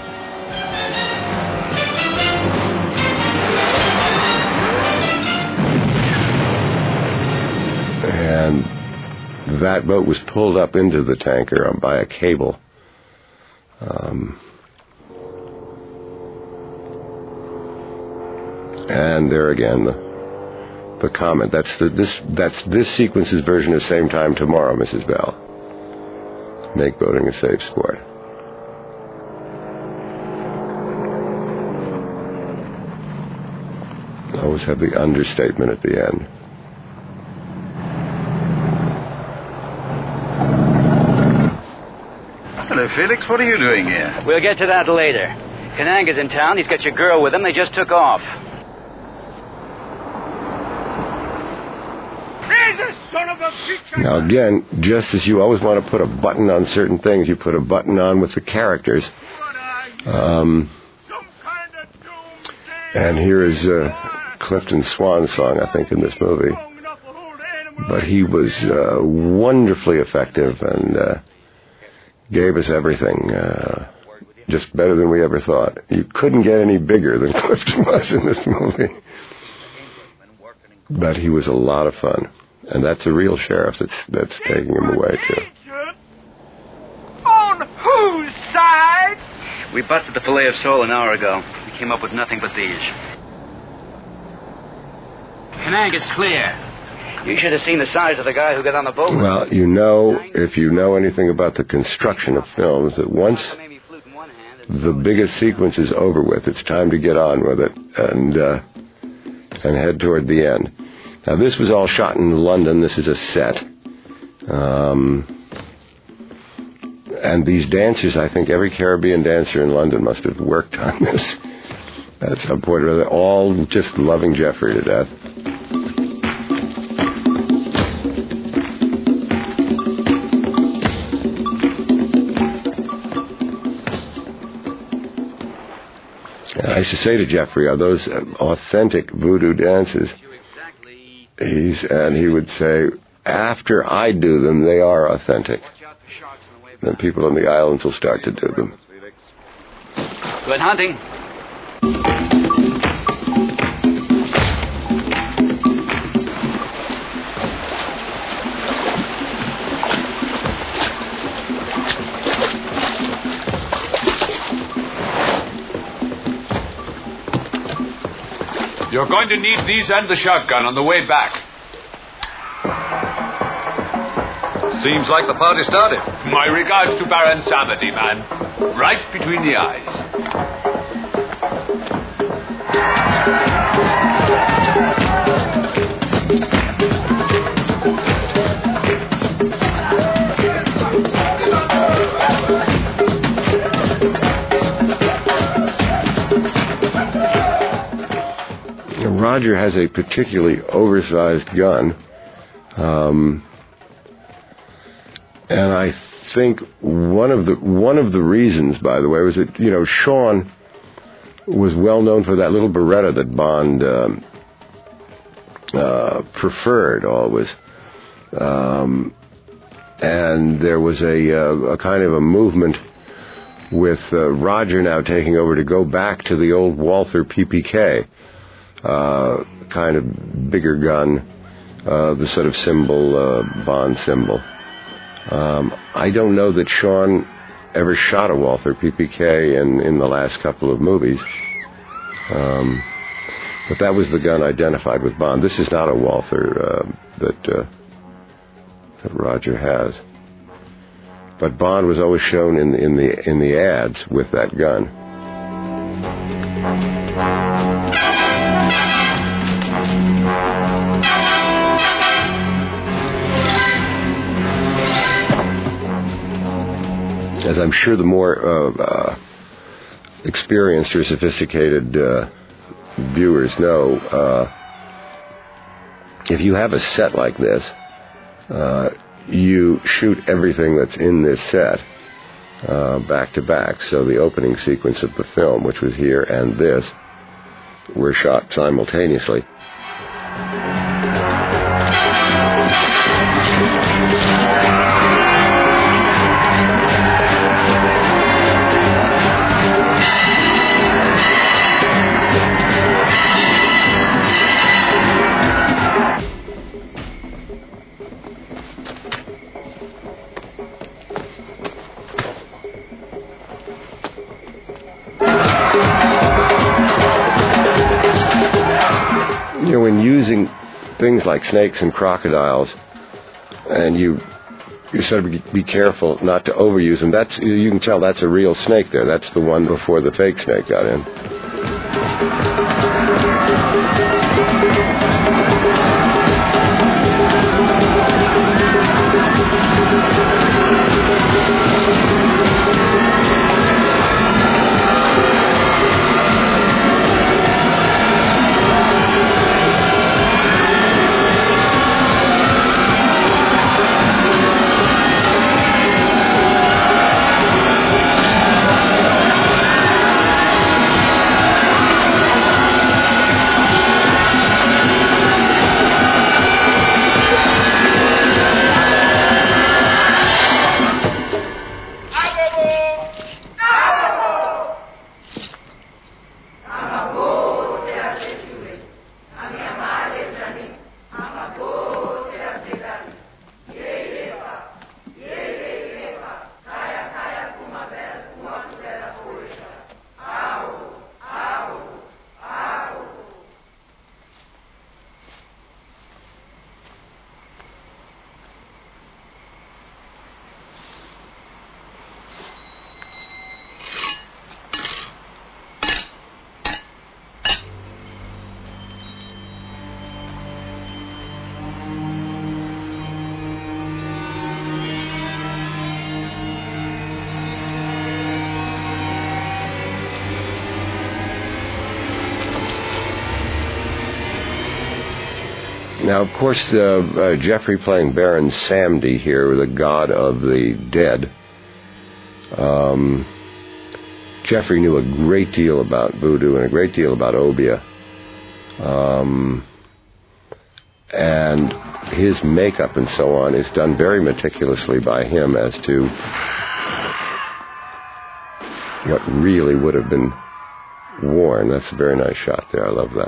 And that boat was pulled up into the tanker by a cable. Um, and there again, the, the comment. That's the, this that's this sequence's version of Same Time Tomorrow, Missus Bell. Make boating a safe sport. Always have the understatement at the end. Hello, Felix. What are you doing here? We'll get to that later. Kananga's in town. He's got your girl with him. They just took off. Son of a bitch! Now again, just as you always want to put a button on certain things, you put a button on with the characters. Um, and here is uh, Clifton's swan song, I think, in this movie. But he was uh, wonderfully effective and uh, gave us everything, uh, just better than we ever thought. You couldn't get any bigger than Clifton was in this movie. But he was a lot of fun. And that's a real sheriff that's that's taking him away, too. On whose side? We busted the fillet of sole an hour ago. We came up with nothing but these. Kananga's clear. You should have seen the size of the guy who got on the boat. Well, you know, if you know anything about the construction of films, that once the biggest sequence is over with, it's time to get on with it and uh, and head toward the end. Now, this was all shot in London. This is a set. Um, and these dancers, I think every Caribbean dancer in London must have worked on this at some point or other, all just loving Jeffrey to death. And I used to say to Jeffrey, are those authentic voodoo dances? he's and he would say, after I do them, they are authentic. Then people on the islands will start to do them. Good hunting. You're going to need these and the shotgun on the way back. Seems like the party started. My regards to Baron Samedi, man. Right between the eyes. Roger has a particularly oversized gun. Um... And I think one of the one of the reasons, by the way, was that, you know, Sean was well known for that little Beretta that Bond um, uh, preferred always. Um, and there was a, uh, a kind of a movement with uh, Roger now taking over to go back to the old Walther P P K, uh, kind of bigger gun, uh, the sort of symbol, uh, Bond symbol. Um, I don't know that Sean ever shot a Walther P P K in, in the last couple of movies. Um, but that was the gun identified with Bond. This is not a Walther uh, that, uh, that Roger has. But Bond was always shown in, in the in the ads with that gun. As I'm sure the more uh, uh, experienced or sophisticated uh, viewers know, uh, if you have a set like this, uh, you shoot everything that's in this set uh, back to back. So the opening sequence of the film, which was here, and this, were shot simultaneously. You know, when using things like snakes and crocodiles, and you you sort of be, be careful not to overuse them. That's you can tell that's a real snake there. That's the one before the fake snake got in. Now, of course, uh, uh, Jeffrey playing Baron Samedi here, the god of the dead. Um, Jeffrey knew a great deal about voodoo and a great deal about obeah. Um, And his makeup and so on is done very meticulously by him as to what really would have been worn. That's a very nice shot there. I love that.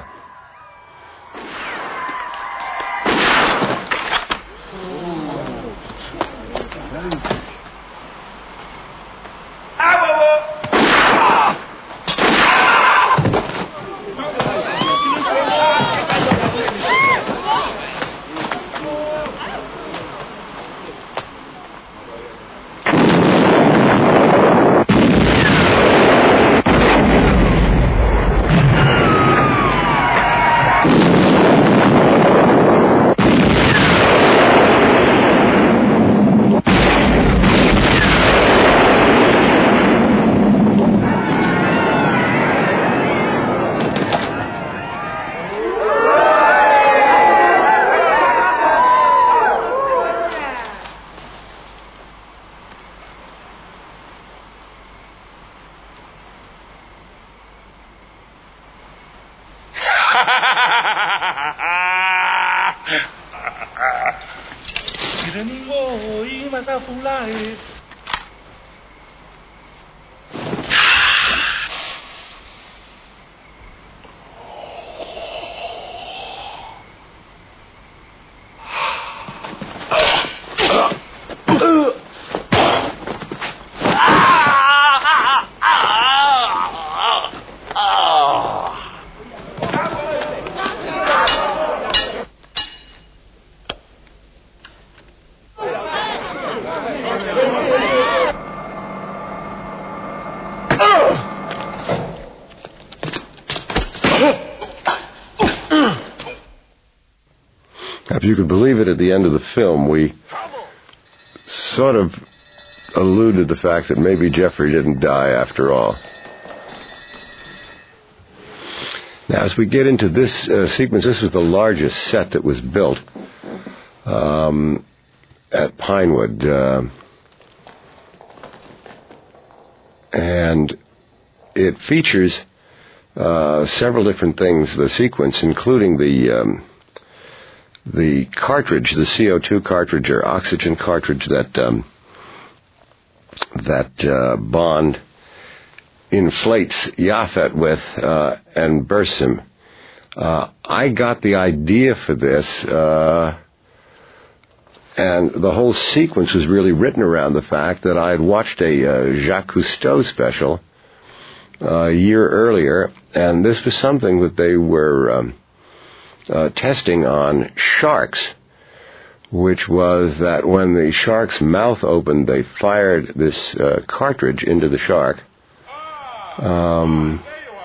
If you could believe it, at the end of the film, we sort of alluded the fact that maybe Jeffrey didn't die after all. Now, as we get into this uh, sequence, this was the largest set that was built um, at Pinewood. Uh, and it features uh, several different things, the sequence, including the... Um, The cartridge, the C O two cartridge or oxygen cartridge that um, that uh, Bond inflates Yaphet with uh, and bursts him. Uh, I got the idea for this, uh, and the whole sequence was really written around the fact that I had watched a uh, Jacques Cousteau special uh, a year earlier, and this was something that they were... Um, Uh, testing on sharks, which was that when the shark's mouth opened, they fired this uh, cartridge into the shark. Um,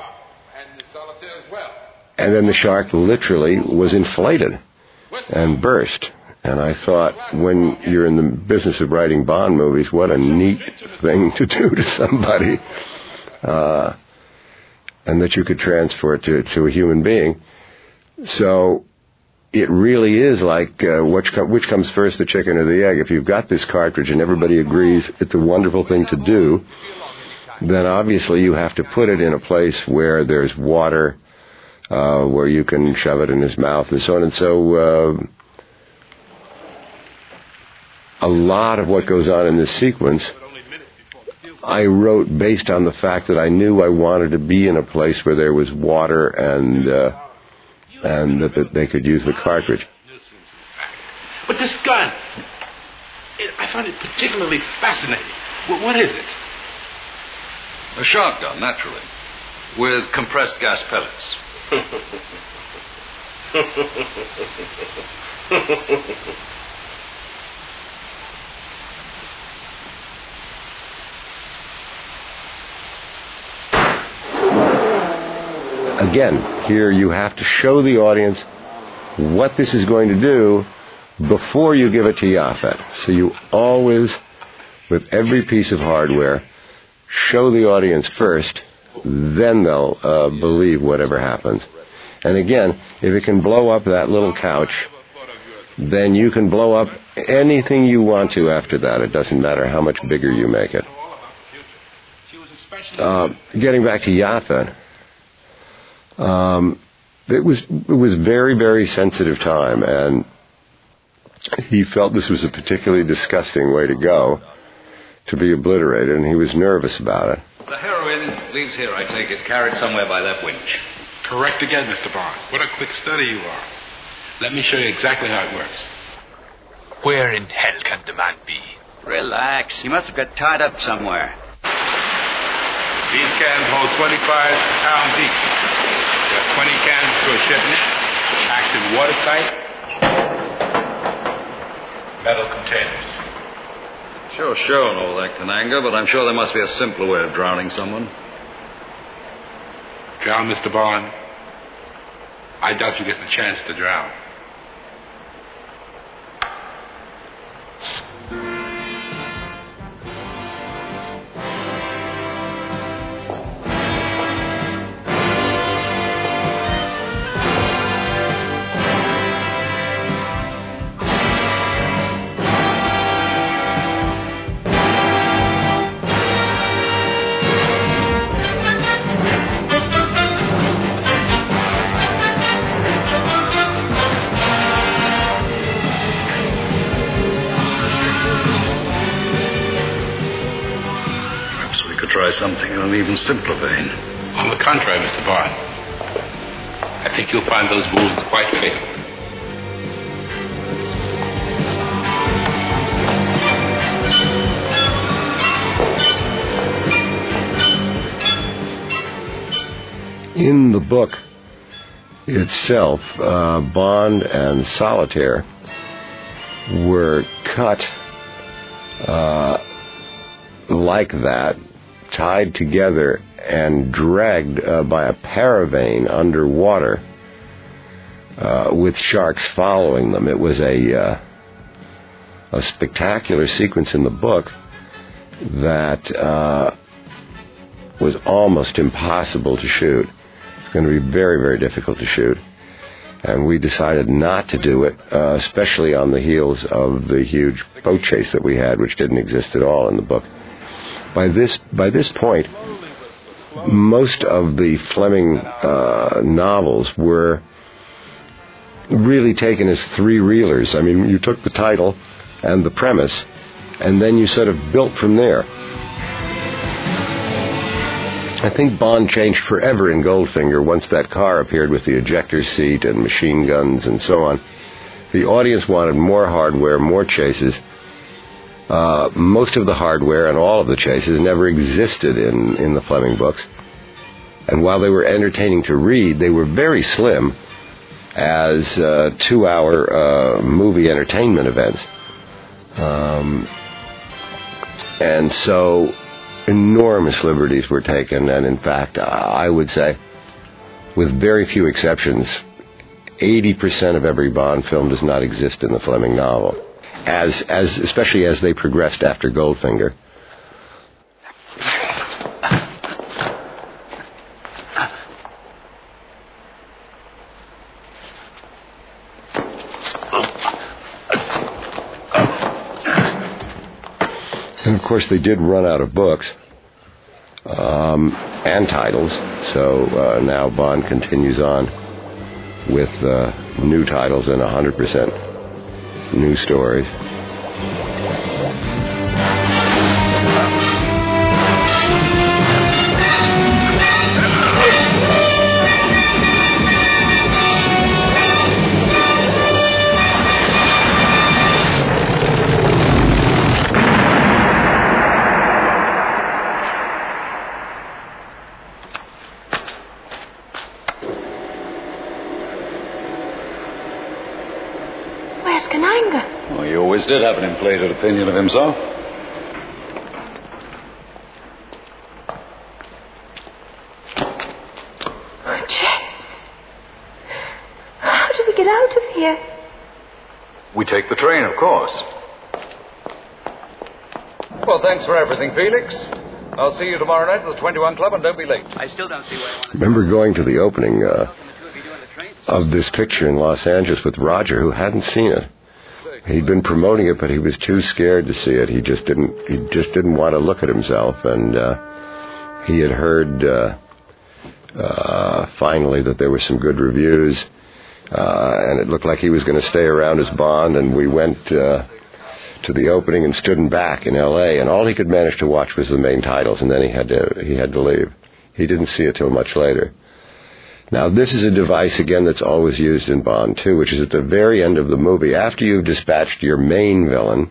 and then the shark literally was inflated and burst. And I thought, when you're in the business of writing Bond movies, what a neat thing to do to somebody. Uh, and that you could transfer it to, to a human being. So it really is like uh, which, com- which comes first, the chicken or the egg. If you've got this cartridge and everybody agrees it's a wonderful thing to do, then obviously you have to put it in a place where there's water, uh, where you can shove it in his mouth and so on. And so uh, a lot of what goes on in this sequence I wrote based on the fact that I knew I wanted to be in a place where there was water and... Uh, and that, that they could use the cartridge. But this gun, it, I find it particularly fascinating. Well, what is it? A shotgun, naturally, with compressed gas pellets. Again, here you have to show the audience what this is going to do before you give it to Yaphet. So you always, with every piece of hardware, show the audience first, then they'll uh, believe whatever happens. And again, if it can blow up that little couch, then you can blow up anything you want to after that. It doesn't matter how much bigger you make it. Uh, getting back to Yaphet, Um, it was it was very, very sensitive time, and he felt this was a particularly disgusting way to go, to be obliterated, and he was nervous about it. The heroin leaves here, I take it, carried somewhere by that winch. Correct again, Mister Bond. What a quick study you are. Let me show you exactly how it works. Where in hell can the man be? Relax. He must have got tied up somewhere. These cans hold twenty-five pounds each. There are twenty cans per shipment, packed in watertight metal containers. Sure, sure, and all that, Kananga, but I'm sure there must be a simpler way of drowning someone. Drown, Mister Bond? I doubt you get the chance to drown. Try something in an even simpler vein. On the contrary, Mister Bond, I think you'll find those wounds quite fatal. In the book itself, uh, Bond and Solitaire were cut uh, like that, tied together and dragged uh, by a paravane underwater uh, with sharks following them. It was a uh, a spectacular sequence in the book that uh, was almost impossible to shoot. It's going to be very, very difficult to shoot. And we decided not to do it, uh, especially on the heels of the huge boat chase that we had, which didn't exist at all in the book. By this by this point, most of the Fleming uh, novels were really taken as three-reelers. I mean, you took the title and the premise, and then you sort of built from there. I think Bond changed forever in Goldfinger once that car appeared with the ejector seat and machine guns and so on. The audience wanted more hardware, more chases. Uh, most of the hardware and all of the chases never existed in, in the Fleming books. And while they were entertaining to read, they were very slim as uh, two-hour uh, movie entertainment events. Um, and so enormous liberties were taken, and in fact, I would say, with very few exceptions, eighty percent of every Bond film does not exist in the Fleming novel. As, as, especially as they progressed after Goldfinger. And of course, they did run out of books um, and titles, so uh, now Bond continues on with uh, new titles and one hundred percent new stories. Well, he always did have an inflated opinion of himself. Oh, James. How do we get out of here? We take the train, of course. Well, thanks for everything, Felix. I'll see you tomorrow night at the twenty-one Club, and don't be late. I still don't see why I want to... Remember going to the opening uh, of this picture in Los Angeles with Roger, who hadn't seen it. He'd been promoting it, but he was too scared to see it. He just didn't. He just didn't want to look at himself. And uh, he had heard uh, uh, finally that there were some good reviews, uh, and it looked like he was going to stay around as Bond, and we went uh, to the opening and stood in back in L A, and all he could manage to watch was the main titles, and then he had to he had to leave. He didn't see it till much later. Now, this is a device, again, that's always used in Bond two, which is at the very end of the movie, after you've dispatched your main villain,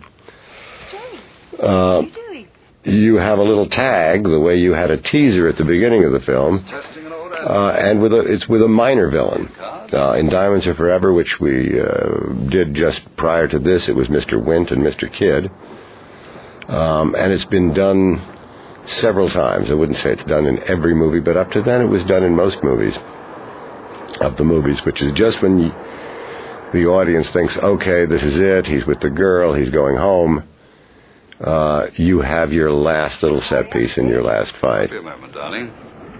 uh, you have a little tag, the way you had a teaser at the beginning of the film, uh, and with a, it's with a minor villain. Uh, in Diamonds Are Forever, which we uh, did just prior to this, it was Mister Wint and Mister Kidd. Um, and it's been done several times. I wouldn't say it's done in every movie, but up to then it was done in most movies of the movies, which is just when you, the audience thinks, okay, this is it, he's with the girl, he's going home, uh, you have your last little set piece in your last fight. Wait a moment, darling.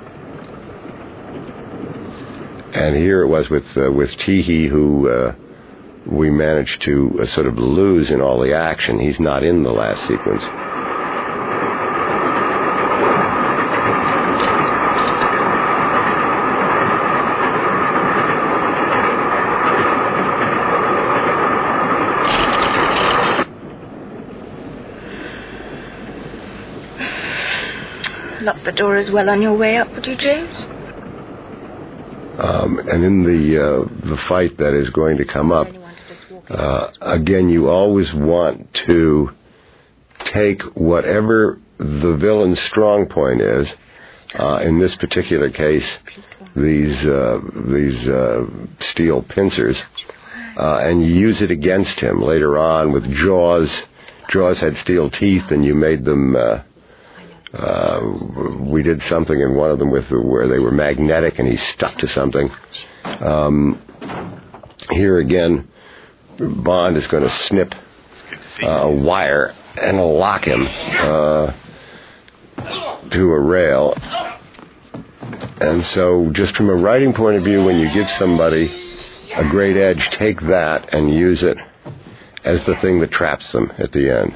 And here it was with uh, with Teehee, who uh, we managed to uh, sort of lose in all the action. He's not in the last sequence. Lock the door as well on your way up, would you, James? Um, and in the uh, the fight that is going to come up, uh, again, you always want to take whatever the villain's strong point is. Uh, in this particular case, these uh, these uh, steel pincers, uh, and you use it against him later on with Jaws. Jaws had steel teeth, and you made them. Uh, Uh, we did something in one of them with where they were magnetic and he stuck to something. Um, here again, Bond is going to snip uh, a wire and lock him uh, to a rail. And so just from a writing point of view, when you give somebody a great edge, take that and use it as the thing that traps them at the end.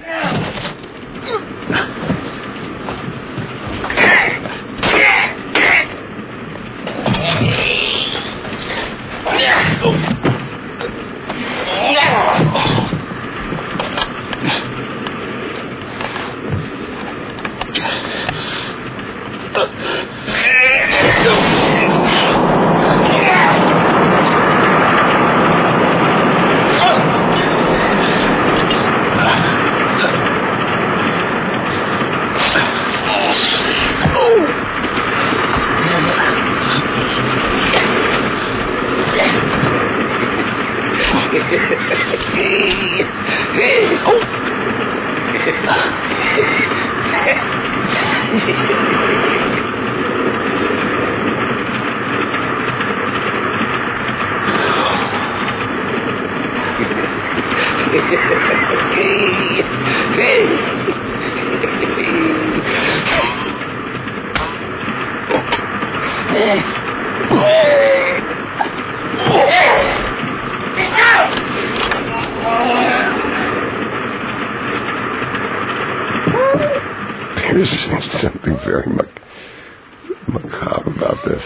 There's something very mac- macabre about this.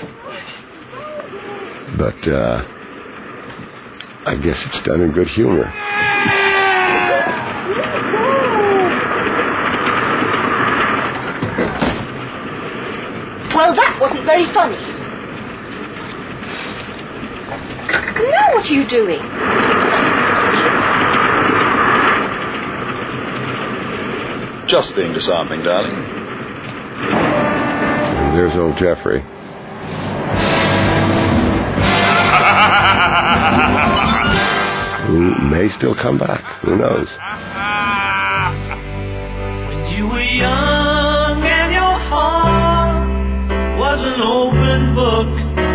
But uh, I guess it's done in good humor. Well, that wasn't very funny. Now what are you doing? Just being disarming, darling. And there's old Jeffrey. Who may still come back. Who knows? When you were young and your heart was an open book,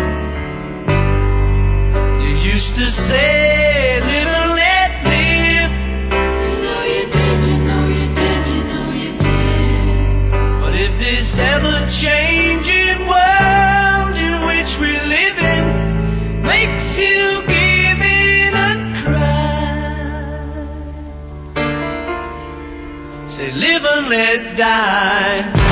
you used to say, live and let live. You know you did, you know you did, you know you did. But if this ever-changing world in which we live in makes you give in and cry, say live and let die.